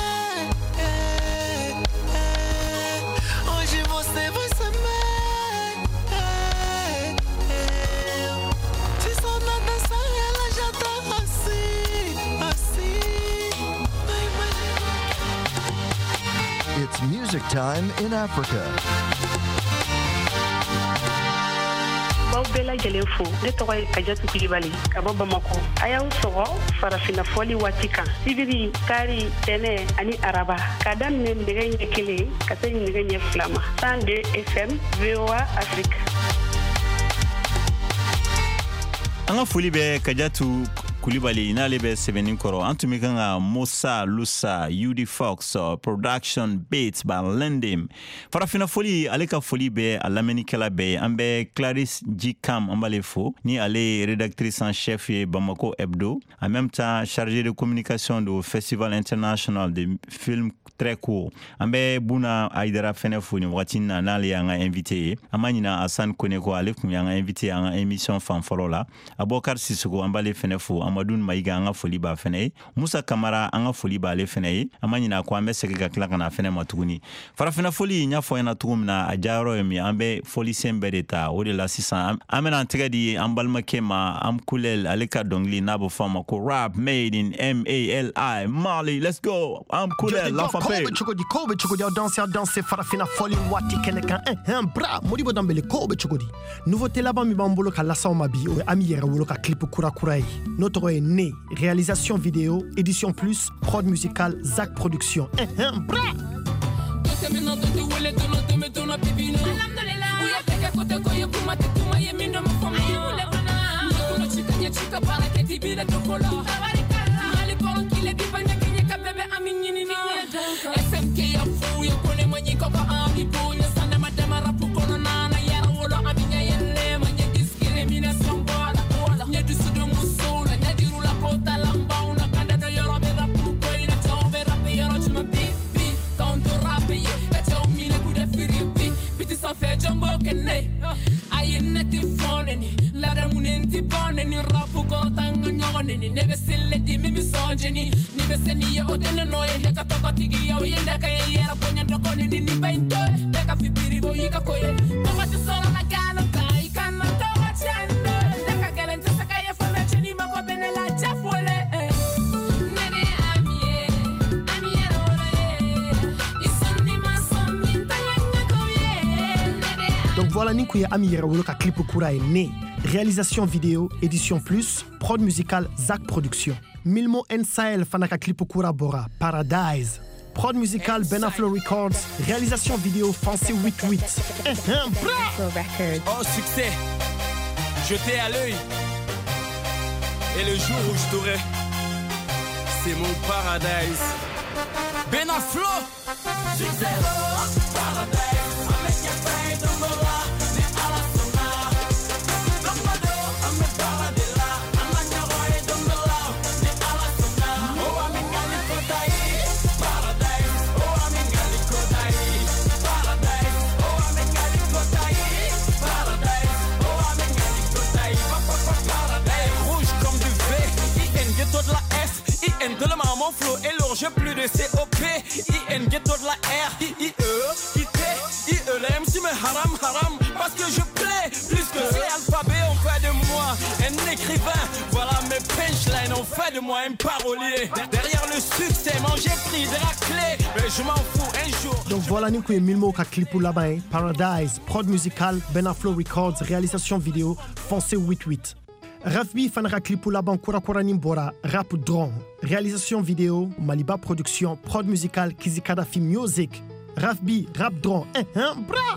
é, é, hoje você vai ser meu. É, é, se só na dança ela já tá assim. It's music time in Africa. Baw bɛɛ lajɛlen fo ne tɔgɔ ye Kajatu Kulibali ka bɔ Bamako a y'aw sɔgɔ farafina fɔli waati kan sibiri kari tɛnɛ ani araba ka daminɛ nɛgɛ ɲɛ kelen ka se nɛgɛ ɲɛ fila ma cent deux F M V O A Afrique. An ka foli bɛ Kajatu Kulibali n'ale bɛ sɛbɛnni kɔrɔ an tun bɛ kan ka Mosa Lusa U D Fox production beats by Lendim farafina foli ale ka foli bɛ a lamɛnnikɛla bɛɛ ye an bɛ Clarisse G. Kam an b'ale fo ni ale ye rédactrice en chef ye Bamako Hebdo en même temps chargée de communication du Festival international de film très court. Ambe Buna Aïdara Fenefou ni watina na li anga invité. Amanina Hassan Koneko ale kum yanga invité anga émission fan folola. Abokar Sissoko ambale Fenefou Amadoun Maïga anga foliba fene. Musa Kamara anga foliba ale fene. Amanina ko ambe seke klaka na fene matuguni. Farafina foli nya fo yana tugum na ajaro mi ambe foli sembereta o de la sisan amena antigadi ambalma kema am kulel aleka dongli nabo fama ko rap made in M A L I Mali. Let's go. I'm kulel la fape. Chokodi kobe chokodi danser danser farafina foli wati keneka un bra modibo dambele kobe chokodi. Nouveauté là-bas mi bambolo ka lasa mabi o ami yera wolo ka clip kura kurai. Notre est né réalisation vidéo édition plus prod musical Zach Production. Un bra. Never still let me misogyny. Never send you out in the noise. Like a talk to you, and like a year upon your dog on the paint. Like a fibiri, you can call it. Come at the soul of a gallop, I cannot go watch and like a gallant to Sakaya for mentioning my weapon and like Jeff Woolley. Nene, I'm here, I'm here. It's Sunday, my son, donc voilà Nikuya Amira Woloka Clip Kura est né. Réalisation vidéo, édition plus, prod musical Zach Production. Milmo N Sahel Fanaka Clip Kura Bora, Paradise. Prod musical Benaflo Records. Réalisation vidéo Fancy huit huit. Oh succès, jeté à l'œil. Et le jour où je t'aurai, c'est mon Paradise. Benaflo. Succès, Paradise. De la maman flow et l'orge plus de C O P I N ghetto de la R I I E I T I E L M si me haram haram parce que je plais plus que c'est alphabet on fait de moi un écrivain. Voilà mes punchlines on fait de moi un parolier. Derrière le succès moi j'ai pris de la clé mais je m'en fous un jour. Donc voilà nous que Milmo ka clip là-bas Paradise prod musical Benaflo Records réalisation vidéo Foncé huit huit. Rafbi Fanara Clipou Laban Kura Kura Nimbora, Rap Drone. Réalisation vidéo, Maliba Production, prod musical, Kizikada Film Music. Rafbi, Rap Drone, un, un, bra!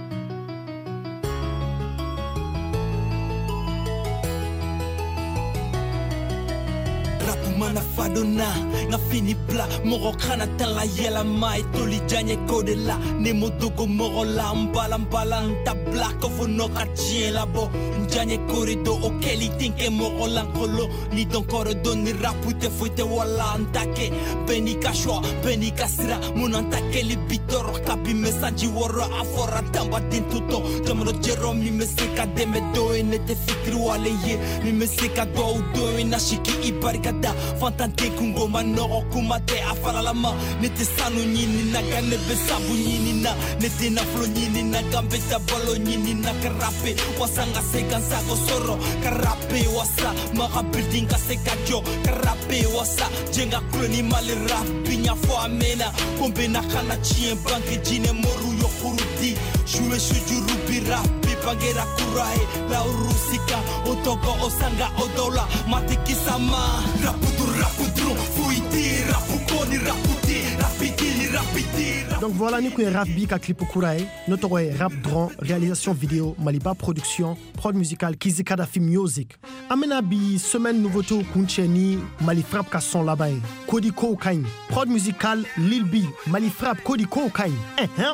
Mana fadona na fini pla moro kana tala yela mai toli janye kode la ne modogo moro la mbala mbala nta black of no katien la bo janye corridor okeli tinke moro la kolo ni don corridor ni rapute fuite wala ntake beni kashwa beni kasira mun ntake li bitoro kapi message woro afora tamba din tuto tamro jero mi meseka de medo ene te fikri wale ye mi meseka do do ina shiki ibarikada Fantante kungo manoro kumate afalalama nete sanu nyini na gane besabu nyini na nete na flo nyini na gambeta balo nyini na karape wasanga segansa soro karape wasa maka building ka sekadjo karape wasa jenga kloni mali rap binya fo amena kombe na kana chien banke jine moru yo kurudi jouer shujuru bira pangera kurai la urusika otogo osanga odola matikisama raputu raputu fuiti rapukoni raputi rapiti rapiti. Donc voilà nous que Rafbi ka clip Kurae, notre Rap Drone, réalisation vidéo Maliba Production, prod musical Kizikada Film Music. Amenabi semaine nouveauté Kuncheni Malifrap ka son là-bas. Kodi Kokain, prod musical Lil B, Malifrap Kodi Kokain. Eh hein,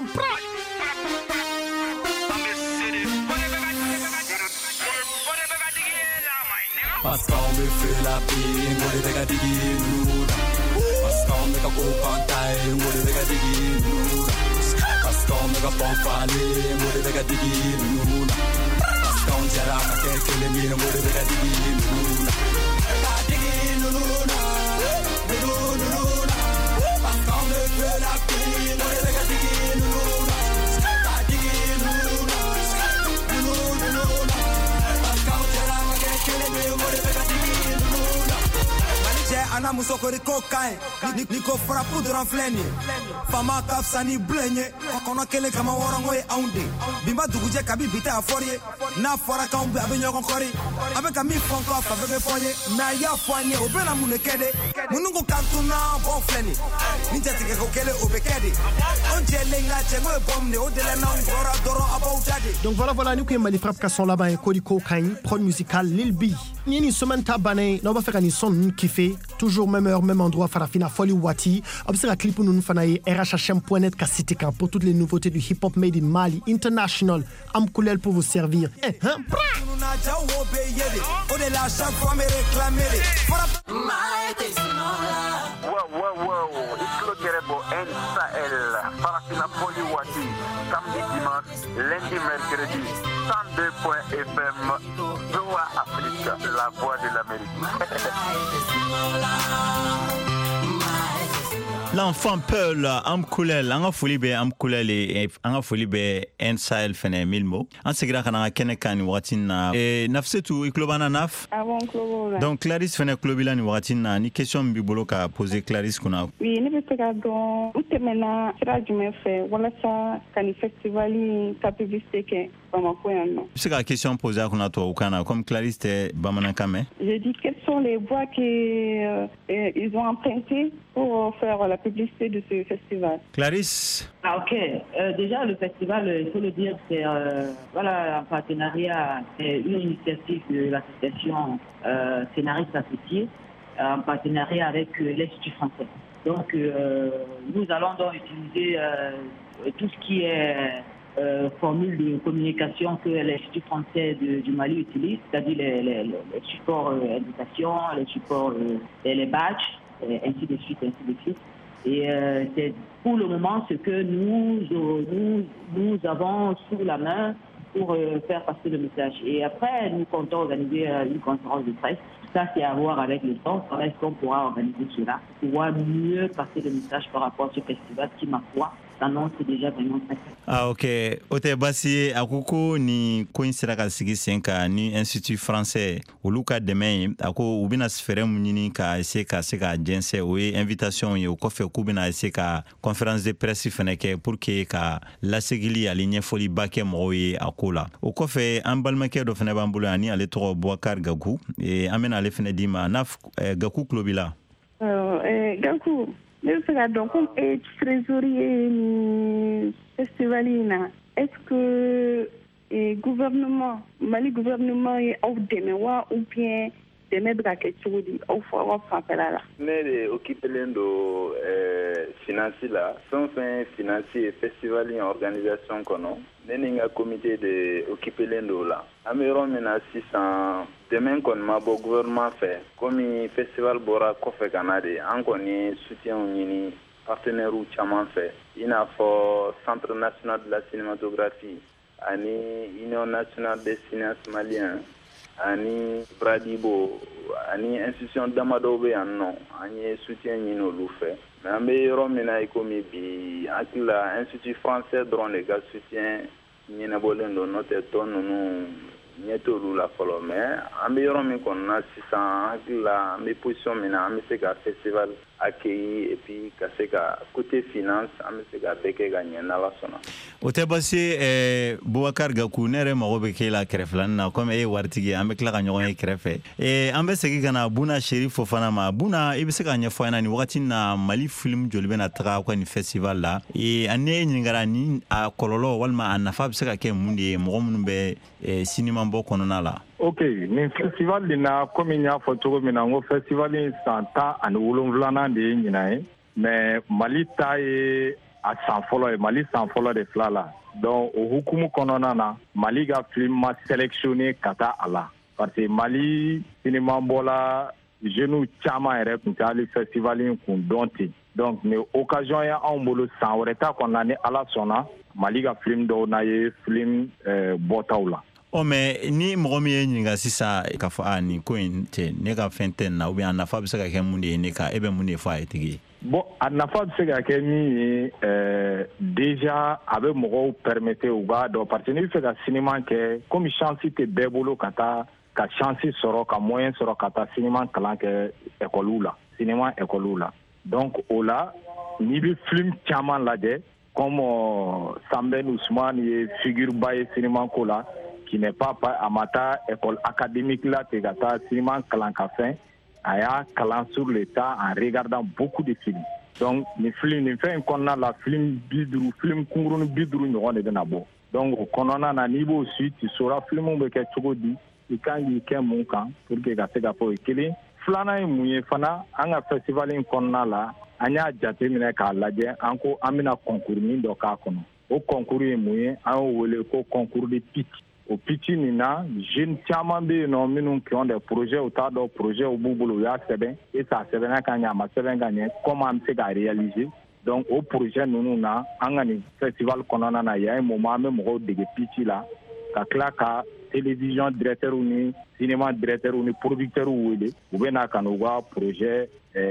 Parce qu'on me fait la paix, on les dégâts diguer nous. Parce qu'on me fait la paix, on les dégâts Bonfale, more daga digi luna. Pascal Jara, kekele mire more daga digi luna. Digi luna, luna. Pascal me fait la pile, more daga digi luna. Digi luna, luna. Pascal Jara, kekele mire more daga digi luna. Malije ana musokori kokai, niko frapu duran fleni. Fama kapsa ni blenye, kono kele kama warango e aunde. Bimba duguje kabi bita aforie, na fora ka umbe abenyo konkori. Abe kami fonko afa bebe foye, na ya fanye obena munekede. Munungu kantuna bon fleni. Ninja tike kokele obekede. Onje lenga chengo e bomne odele na ngora doro about daddy. Donc voilà voilà nous que Mali frappe son là-bas et Cody Cocaine, prod musical Lil B. Ni une semaine tabané, on va faire un son kiffé, toujours même heure, même endroit, Farafina Folly Wati. Observe la clip pour nous fanaye r h h m point net Kassitika pour toutes les nouveautés du hip-hop made in Mali International. Amkoulel pour vous servir. Eh, hein? Wow, wow, wow, Claude Gerebo, N S A L, Farafina Folly Wati, samedi, dimanche, lundi, mercredi, cent deux point F M, Zoa Afrique, la voix de l'Amérique. L'enfant Pearl, Amkoulel, Anga Folibe, Amkoulel et Anga Folibe, N S A L, Fene, Milmo. En Segra, Kana Kenekan, Watina, et Nafsetu, Iklobana Naf. Avant Klobana. Donc, Clarisse Fene, Klobilan, Watina, ni question Biboloka posé Clarisse Kuna. Oui, ne peut pas donc, où te mena, sera du me fait, voilà ça, quand festivali, ta publicité que, Bamako, non. C'est la question posée à Kuna, toi, Kana, comme Clarisse, t'es Bamanakame. Je dis, quelles sont les voies qu'ils euh, ils ont empruntées pour faire la publicité de ce festival? Clarisse. Ah, ok. Euh, déjà, le festival, il faut le dire, c'est euh, voilà, un partenariat, c'est une initiative de l'association euh, Scénaristes Associés, en partenariat avec euh, l'Institut français. Donc, euh, nous allons donc utiliser euh, tout ce qui est euh, formule de communication que l'Institut français de, du Mali utilise, c'est-à-dire les, les, les supports euh, éducation, les supports, euh, les badges, et ainsi de suite, ainsi de suite. Et euh, c'est pour le moment ce que nous, nous, nous avons sous la main pour euh, faire passer le message. Et après, nous comptons organiser euh, une conférence de presse. Ça, c'est à voir avec le temps. Est-ce qu'on pourra organiser cela pour pouvoir mieux passer le message par rapport à ce festival qui, ma foi, s'annonce déjà vraiment très bien. Ah, ok. Ote basi akoko ni ko insira ka sigi senka ni Institut français oluka demain ako ubina sfere munini ka ese ka se ka jense o invitation yo ko fe ku bina ese ka conférence de presse feneke pour que ka la segili aligné foli baké moye akola o ko fe ambalmake do fene bambulu ani ale to Bouakar Gakou et amena ale fene dima naf eh, Gakou Klobila. Euh eh, Gakou le sera donc comme est trésorier festivalina. Est-ce que le gouvernement, Mali gouvernement est au demeure ou bien de mettre la question au forum là? Mais occupé l'endo financier là, sans fin financier festival en organisation kono, n'enga comité de occupé l'endo là. Améron mena six cents demain qu'on m'a beau gouvernement fait comme festival bora kofe canadé, en connaît soutien ni partenaire ou chaman fait. Il a fait Centre national de la cinématographie, ani Union nationale des cinéastes maliens, ani Bradibo, ani institution d'Amadobe en non, ani soutien ni no fait. Mais en meilleur mena ikomi bi, akila institut français dont les gars soutien ni na bolendo note ton nous Nieto la follow mais en meilleur mi qu'on a six cents la mes positions maintenant mais c'est qu'un festival accueilli et puis que c'est qu'à côté finance mais c'est qu'à beke gagner na la sona ote basi eh Bouakar Gakou nere mo beke la kreflan na comme e wartigi avec la ganyo e krefe e ambe segi kana Buna Chérif Fofana ma Buna e bese ganya fo na ni wakati na Mali film jolbe na tra ko ni festival la e ane nyingara ni a kololo walma anafa bese ka ke mundi mo mun be cinéma boko na la. Ok, ni festival dina komi nya foto mina ngo festival ni santa anu wolonvlana de nyinae mais Mali tae a san folo e Mali san folo de flala donc au hukumu konona na Mali ga film ma sélectionné kata ala parce que Mali cinéma bola jeune chama ere kuntali festival in kun donti donc mais occasion ya anw bolo san wɛrɛ ta kɔnɔna ni ala sɔnna Mali ka film dɔw n'a ye film bɔtaw la. O mɛ ni mɔgɔ min ye ɲininka sisan k'a fɔ a nin ko in cɛ ne ka fɛn tɛ nin na ou bien a nafa bɛ se ka kɛ mun de ye ne ka e bɛ mun de fɔ a ye tigi ye. Bon a nafa bɛ se ka kɛ min ye déjà a bɛ mɔgɔw permettre u b'a dɔn parce que n'i bɛ fɛ ka cinéma kɛ comme chance tɛ bɛɛ bolo ka taa ka chance sɔrɔ ka moyen sɔrɔ ka taa cinéma kalan kɛ école la cinéma école la donc o la n'i bɛ film caman lajɛ comme Sambène Ousmane ye figure ba ye cinéma ko la qui n'est pas à ma taa école académique la te ka taa cinéma kalan ka fɛn a y'a kalan sur le tas en regardant beaucoup de films donc ni film ni fɛn kɔnɔna la film bi duuru film kunkurunin bi duuru ɲɔgɔn de bɛna bɔ donc o kɔnɔna na n'i b'o suit tu sauras film bɛ kɛ cogo di i kan k'i kɛ mun kan pour que ka se ka fɔ o ye kelen filanan ye mun ye fana an ka festival in kɔnɔna la an y'a jateminɛ k'a lajɛ an ko an bɛna concours min dɔ k'a kɔnɔ o concours ye mun ye an y'o wele ko concours de pitch o pitch nin na jeunes caman bɛ yen nɔ minnu qui ont des projets u t'a dɔn projet u b'u bolo u y'a sɛbɛn et ça sɛbɛnna ka ɲɛ a ma sɛbɛn ka ɲɛ comment an bɛ se k'a réaliser donc o projet ninnu na an ka nin festival kɔnɔna na y'a ye moment an bɛ mɔgɔw dege pitch la ka tila ka télévision directeur ni cinéma directeur ni producteur wele u bɛ na ka n'u ka projet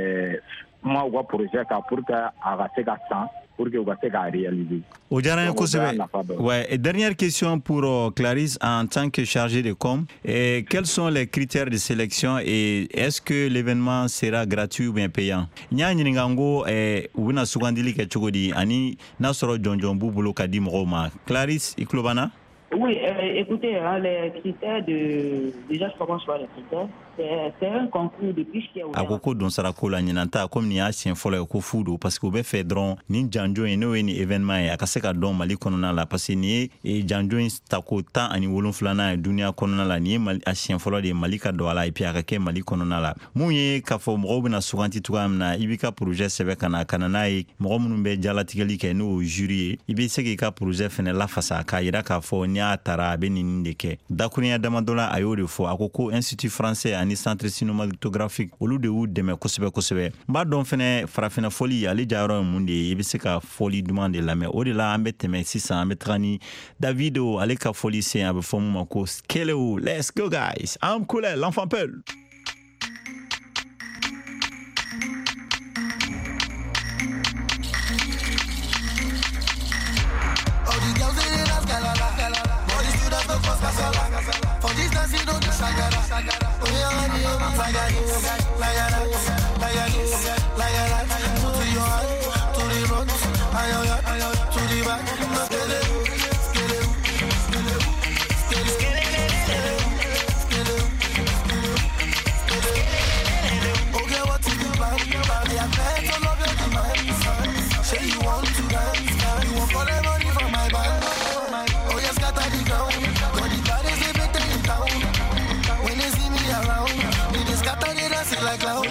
kuma u ka projet kan pour que a ka se ka san pour que u ka se k'a réaliser. O diyara n ye kosɛbɛ. Ouais, et dernière question pour uh, Clarisse en tant que chargée de com. Et quels sont les critères de sélection et est-ce que l'événement sera gratuit ou bien payant? N y'a ɲininka n ko eh, u bɛna sugandili kɛ cogo di ani n'a sɔrɔ jɔnjɔn b'u bolo ka di mɔgɔw ma. Clarisse, i tulo b'an na? Oui, euh, écoutez, hein, les critères de... Déjà, je commence par les critères. C'est un concours de pitch qui est ouvert. A ko ko don sara ko la ɲinanta comme nin y'a siɲɛ fɔlɔ ye ko fu don parce que u bɛ fɛ dɔrɔn nin janjo ye n'o ye nin événement ye a ka se ka dɔn Mali kɔnɔna la parce que nin ye janjo in tako tan ani wolonfilanan ye duniya kɔnɔna la nin ye Mali a siɲɛ fɔlɔ de ye Mali ka don a la et puis a ka kɛ Mali kɔnɔna la mun ye k'a fɔ mɔgɔw bɛna suganti cogoya min na i b'i ka projet sɛbɛn ka na ka na n'a ye mɔgɔ minnu bɛ jalatigɛli kɛ n'o ye jury ye i bɛ se k'i ka projet fɛnɛ lafasa k'a yira k'a fɔ n'i y'a tara a bɛ nin de kɛ dakurunya damadɔ la a y'o de fɔ a ko ko institut français ani centre cinématographique olu de y'u dɛmɛ kosɛbɛ kosɛbɛ n b'a dɔn fɛnɛ farafina fɔli ale jayɔrɔ ye mun de ye i bɛ se ka fɔli duman de lamɛn o de la an bɛ tɛmɛ sisan an bɛ taga ni Davido ale ka fɔli sen a bɛ fɔ mun ma ko Skelew. Let's go guys, I'm cool, l'enfant Peul. For this dance you don't get sagara. Oh yeah, I need you like that, like that, like that, like that. To the right, to the front, ayo, to the back. Skele, skele, skele, skele, skele, skele. Okay, what to do about it? I bet all of your demands. Say you want to dance, you want for the money from my band. Oh yes, got the ground. When they see me around, they just scatter the dance like loud.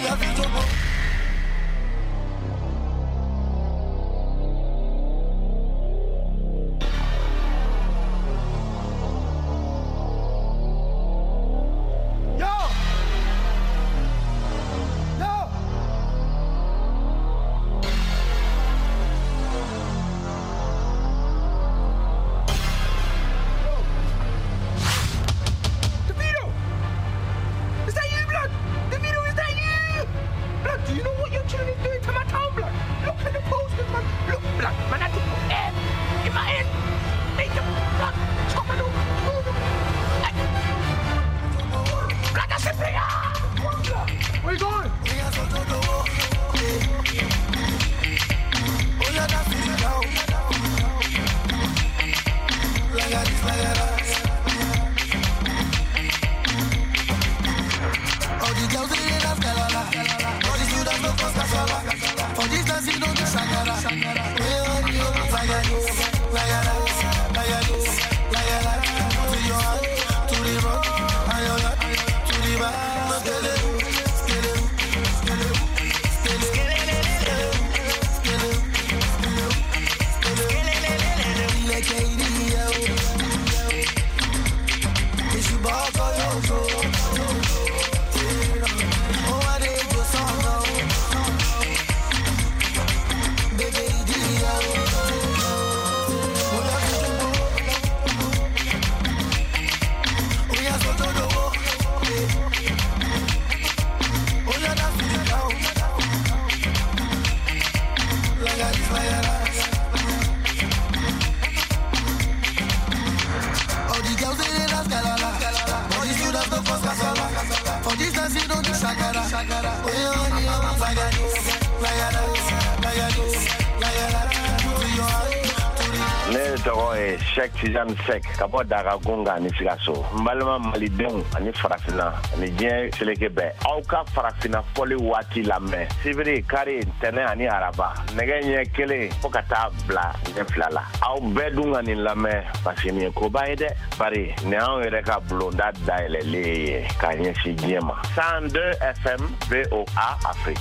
All the girls they dey dance galala, all the students don't cause kasala. For this dance you don't do shakara. Oh yeah, oh yeah, like this, like that, like this, like that. To your heart. Ne tɔgɔ ye Sheikh Tidiane Seck ka bɔ Dagagunga ni Sikaso. N balima malidenw ani farafina ani diɲɛ seleke bɛɛ. Aw ka farafina fɔli waati lamɛn. Sibiri, kari, ntɛnɛn ani araba. Nɛgɛ ɲɛ kelen fo ka taa bila ɲɛ fila la. Aw bɛɛ dun ka nin lamɛn parce que nin ye koba ye dɛ. Bari nin anw yɛrɛ ka bulonda dayɛlɛlen ye k'a ɲɛsin diɲɛ ma. cent deux F M V O A Afrique.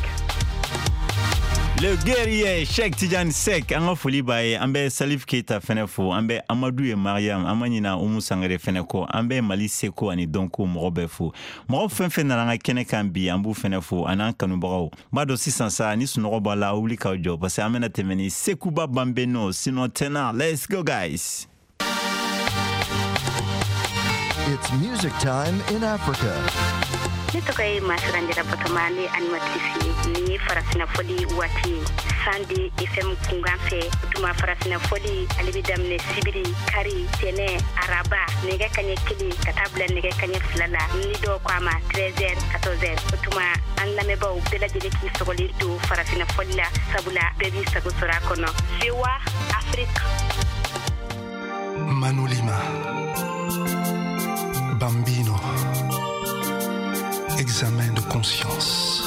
Le guerrier Sheikh Tidiane Seck an ka foli b'a ye an bɛ Salif Keita fɛnɛ fo an bɛ Amadu ye Mariam an ma ɲina Umu Sangare fɛnɛ kɔ an bɛ Mali Seko ani Donko mɔgɔ bɛɛ fo mɔgɔ fɛn fɛn nana an ka kɛnɛ kan bi an b'u fɛnɛ fo an n'an kanubagaw b'a dɔn sisan sa ni sunɔgɔ b'a la wuli k'aw jɔ parce que an bɛna tɛmɛ ni Sekuba Bambeno sinon tena let's go guys. It's music time in Africa. Ne tɔgɔ ye Masiranjara Batoma ne animatrice ni farafina fɔli waati Sandi F M kungan fɛ tuma farafina fɔli ale bɛ daminɛ sibiri kari tɛnɛ araba nɛgɛ kaɲɛ kelen ka taa bila nɛgɛ kaɲɛ fila la ni dɔw ko a ma treize heures quatorze heures o tuma an lamɛnbaaw bɛɛ lajɛlen k'i sɔgɔli don farafina fɔli la sabula bɛɛ b'i sago sɔrɔ a kɔnɔ V O A Afrique. Manu Lima, Bambino, examen de conscience.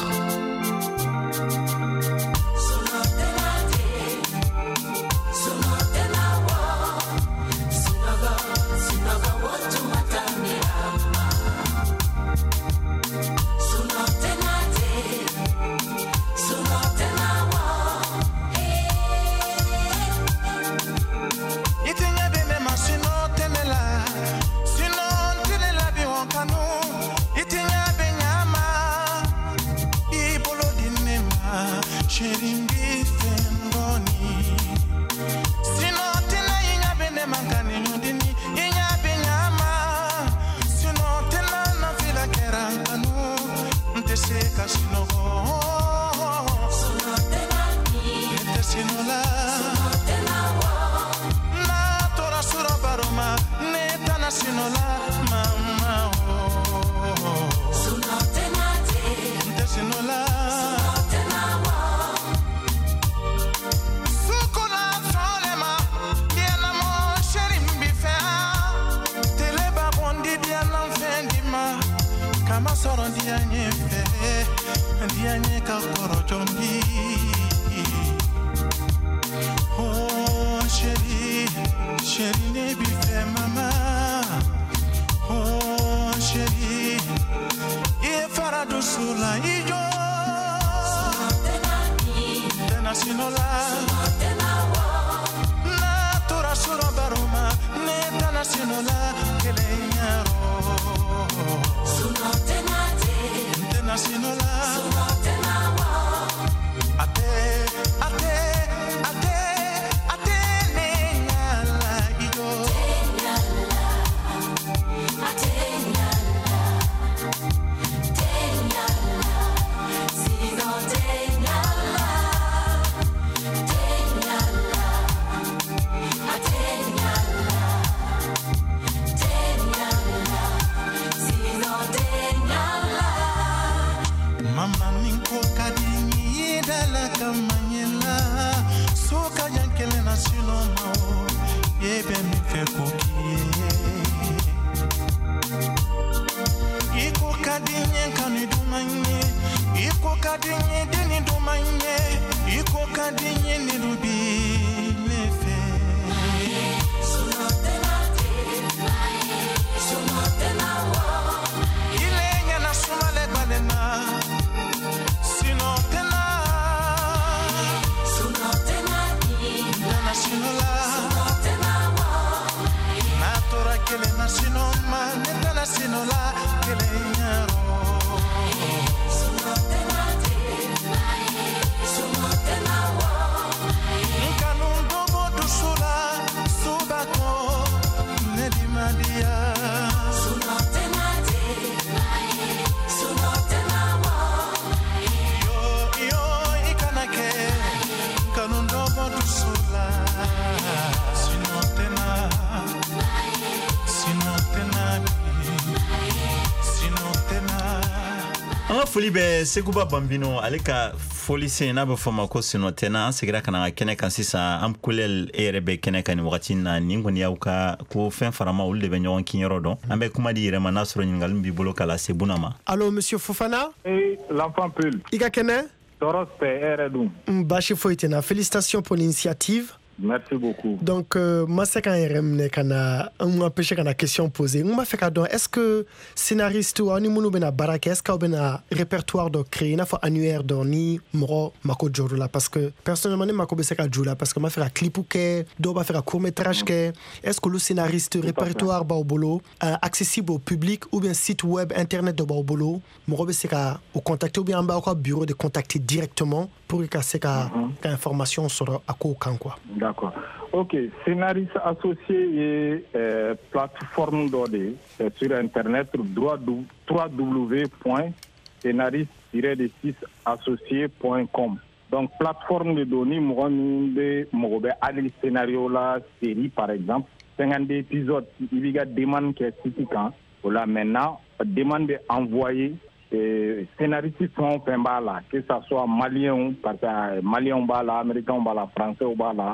foli bɛ Seguba Bambino ale ka foli sen n'a bɛ fɔ ma ko sinɔtɛna an segira ka na kɛnɛ kan sisan an kulɛl e yɛrɛ bɛ kɛnɛ kan ni wagati na nin kɔni y'aw ka ko fɛn farama olu de bɛ ɲɔgɔn kinyɔrɔ dɔn an bɛ kuma di yɛrɛ ma n'a sɔrɔ ɲininkali min b'i bolo k'a lase Buna ma. Allo monsieur Fofana. Eh l'enfant Peul. I ka kɛnɛ. Tɔɔrɔ tɛ e yɛrɛ dun. Baasi foyi tɛ na. Félicitations pour l'initiative. Merci beaucoup. Donc, euh, ma se kan yɛrɛ minɛ ka na an m'empêcher ka na question poser. N b'a fɛ ka dɔn est-ce que scénariste aw ni minnu bɛna baara kɛ est-ce que aw bɛna répertoire dɔ créer i n'a fɔ annuaire dɔ ni mɔgɔ mako jɔr'o la parce que personnellement ne mako bɛ se ka jɔ la parce que n b'a fɛ ka clip kɛ dɔw b'a fɛ ka court métrage kɛ est-ce que olu scénariste répertoire b'aw bolo euh, accessible au public ou bien site web internet dɔ b'aw bolo mɔgɔ bɛ se ka o contacter ou bien an b'aw ka bureau de contacter directement pour que ka se ka ka information sɔrɔ a kow kan quoi. D'accord. Ok, scénariste associé et euh, plateforme d'O D sur internet w w w point scénariste tiret six associé point com. Donc plateforme de données moi de mobe ali scénario la série par exemple cinquante épisodes il y a demande qui est typiquement voilà maintenant demande envoyer et scénaristes sont fait là que ça soit malien parce que malien bala américain bala français bala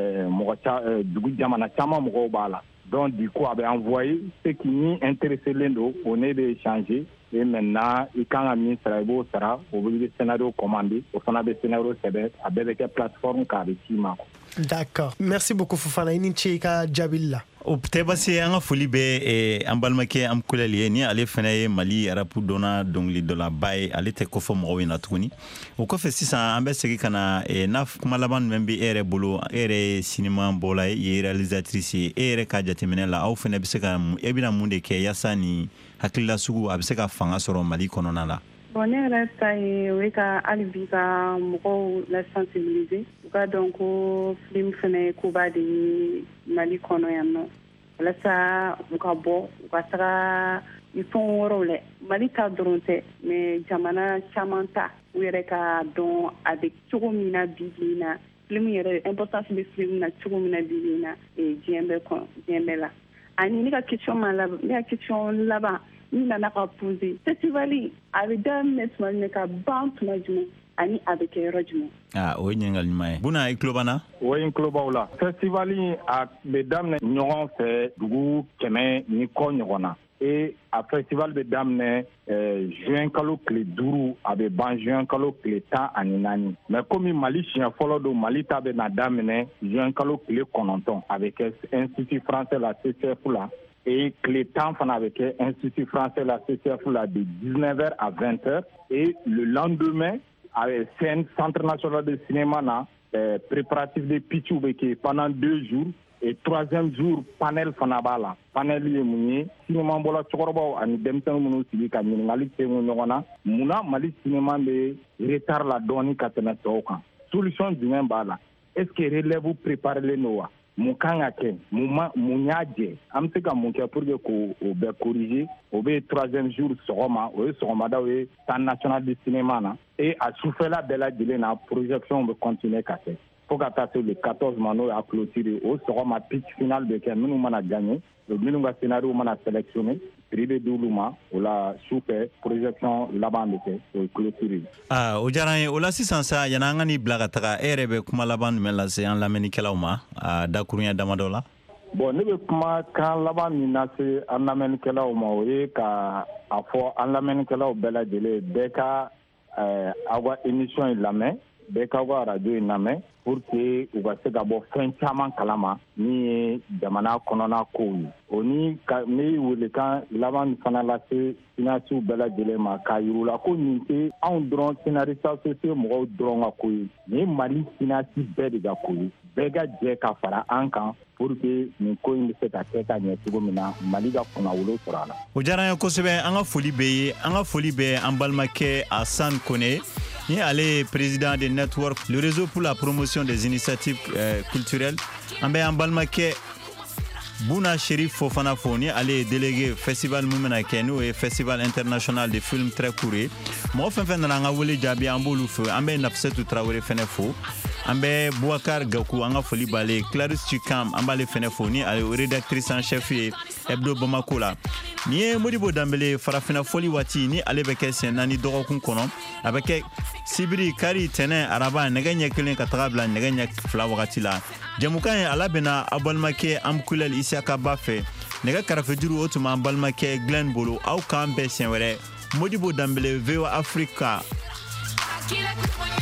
mocha du jamana chama mo bala donc du coup avait envoyé ce qui ni intéressé l'endo on est d'échanger et maintenant il quand a mis travail sera au bout du scénario commandé au fond des scénarios c'est avec la plateforme Karima. D'accord, merci beaucoup Fofana ini cheka jabilla. O peut basi an ka foli bɛ eh, an balimakɛ am kulɛli ye ni ale fɛnɛ ye Mali arapu dɔnna dɔnkili dɔ la ba ye ale tɛ kɔfɛ mɔgɔw ɲɛna tuguni o kɔfɛ sisan an bɛ segin ka na eh, n'a kuma laban min bɛ e yɛrɛ bolo e yɛrɛ ye sinima bɔla ye ye réalisatrice ye e yɛrɛ ka jateminɛ la aw fɛnɛ bɛ se ka e bɛna mun de kɛ yaasa ni hakilila sugu a bɛ se ka fanga sɔrɔ Mali kɔnɔna la. Bon, ne yɛrɛ ta ye o ye ka hali bi ka mɔgɔw la sensibiliser u ka dɔn ko film fɛnɛ ye koba de ye Mali kɔnɔ yan nɔ walasa u ka bɔ u ka taga i fɛn wɛrɛw lɛ Mali ta dɔrɔn tɛ mais jamana caman ta u yɛrɛ ka dɔn a bɛ cogo min na bi bi in na film yɛrɛ importance bɛ film na cogo min na bi bi in na diɲɛ bɛɛ kɔnɔ diɲɛ bɛɛ la ani ne ka question ma laban ne ka question laban ni nana ka poser festivali a bɛ daminɛ tuma min ka ban tuma jumɛn ani a bɛ kɛ yɔrɔ jumɛn. Ah, o ye ɲininkali ɲuman ye. Buna i tulo b'an na? O ye n tulo b'aw la. Festivali a bɛ daminɛ ɲɔgɔn fɛ dugu kɛmɛ ni kɔ ɲɔgɔn na. Et a festival bɛ daminɛ euh, juin kalo tile duuru a bɛ ban juin kalo tile tan ani naani. Mais komi Mali siɲɛ fɔlɔ don Mali ta bɛ na daminɛ juin kalo tile kɔnɔntɔn a bɛ kɛ Institut français la C C F la. Et le temps avec l'Institut français la C C F là de dix-neuf heures à vingt heures et le lendemain avec le Centre national de cinéma là, euh, préparatif de Pichou pendant deux jours et troisième jour panel fanabala panel yemuni cinéma bola chokoroba ani demtan munu sibika ni Mali temu ngona muna Mali cinéma de retard la doni katena toka solution du même bala est-ce que relève vous préparer les noa mun kan ka kɛ mun y'a jɛ an bɛ se ka mun kɛ pour que k'o bɛɛ corriger o bɛ troisième jour sɔgɔma o ye sɔgɔmada o ye temps national du cinéma na et a sufɛla bɛɛ lajɛlen na projection bɛ continuer ka kɛ fo ka taa se le quatorze ma n'o y'a clôturer o sɔgɔma pitch final bɛ kɛ minnu mana gagner minnu ka scénario mana sélectionner prix bɛ di olu ma o la sufɛ projection laban bɛ kɛ o ye clôturer. Ah, o diyara an ye o la sisan sa yanni an ka n'i bila ka taga e yɛrɛ bɛ kuma laban jumɛn lase an lamɛnnikɛlaw ma a dakurunya damadɔ la. Bon ne bɛ kuma kan laban min lase an lamɛnnikɛlaw ma o ye ka a fɔ an lamɛnnikɛlaw bɛɛ lajɛlen bɛɛ ka aw ka émission in lamɛn bɛɛ k'aw ka radio in lamɛn pour que u ka se ka bɔ fɛn caman kalama min ye jamana kɔnɔna kow ye o ni ka ne welekan laban min fana lase sinasiw bɛɛ lajɛlen ma k'a yir'u la ko nin tɛ anw dɔrɔn scénariste associé mɔgɔw dɔrɔn ka ko ye nin ye Mali sinasi bɛɛ de ka ko ye bɛɛ ka jɛ ka fara an kan pour que nin ko in bɛ se ka kɛ ka ɲɛ cogo min na Mali ka kunnawolo sɔrɔ a la. O diyara an ye kosɛbɛ an ka foli bɛ ye an ka foli bɛ an balimakɛ Assane Kone ni ale ye président de network le réseau pour la promotion des initiatives euh, culturelles an bɛ an balimakɛ Buna Cherif Fofana fo ni ale ye délégué festival mun bɛna kɛ n'o ye festival international de film très court ye mɔgɔ fɛn fɛn nana an ka wele jaabi an b'olu fo an bɛ Nafisatu Tarawele fɛnɛ fo an bɛ Boubacar Gakou an ka foli b'ale Clarisse Chikam an b'ale fɛnɛ fo ni ale rédactrice en chef ye Hebdo Bamako la. Ni ye Modibo Dambele farafina foli waati ni ale bɛ kɛ sen naani dɔgɔkun kɔnɔ a bɛ kɛ sibiri kari tɛnɛ araba nɛgɛ ɲɛ kelen ka taga bila nɛgɛ ɲɛ fila wagati la. Jamukan ye ala bɛna a balimakɛ Amkulel Isiaka ba fɛ nɛgɛ karafejuru o tuma an balimakɛ Glenn bolo aw k'an bɛɛ siɲɛ wɛrɛ Modibo Dambele V O A Africa.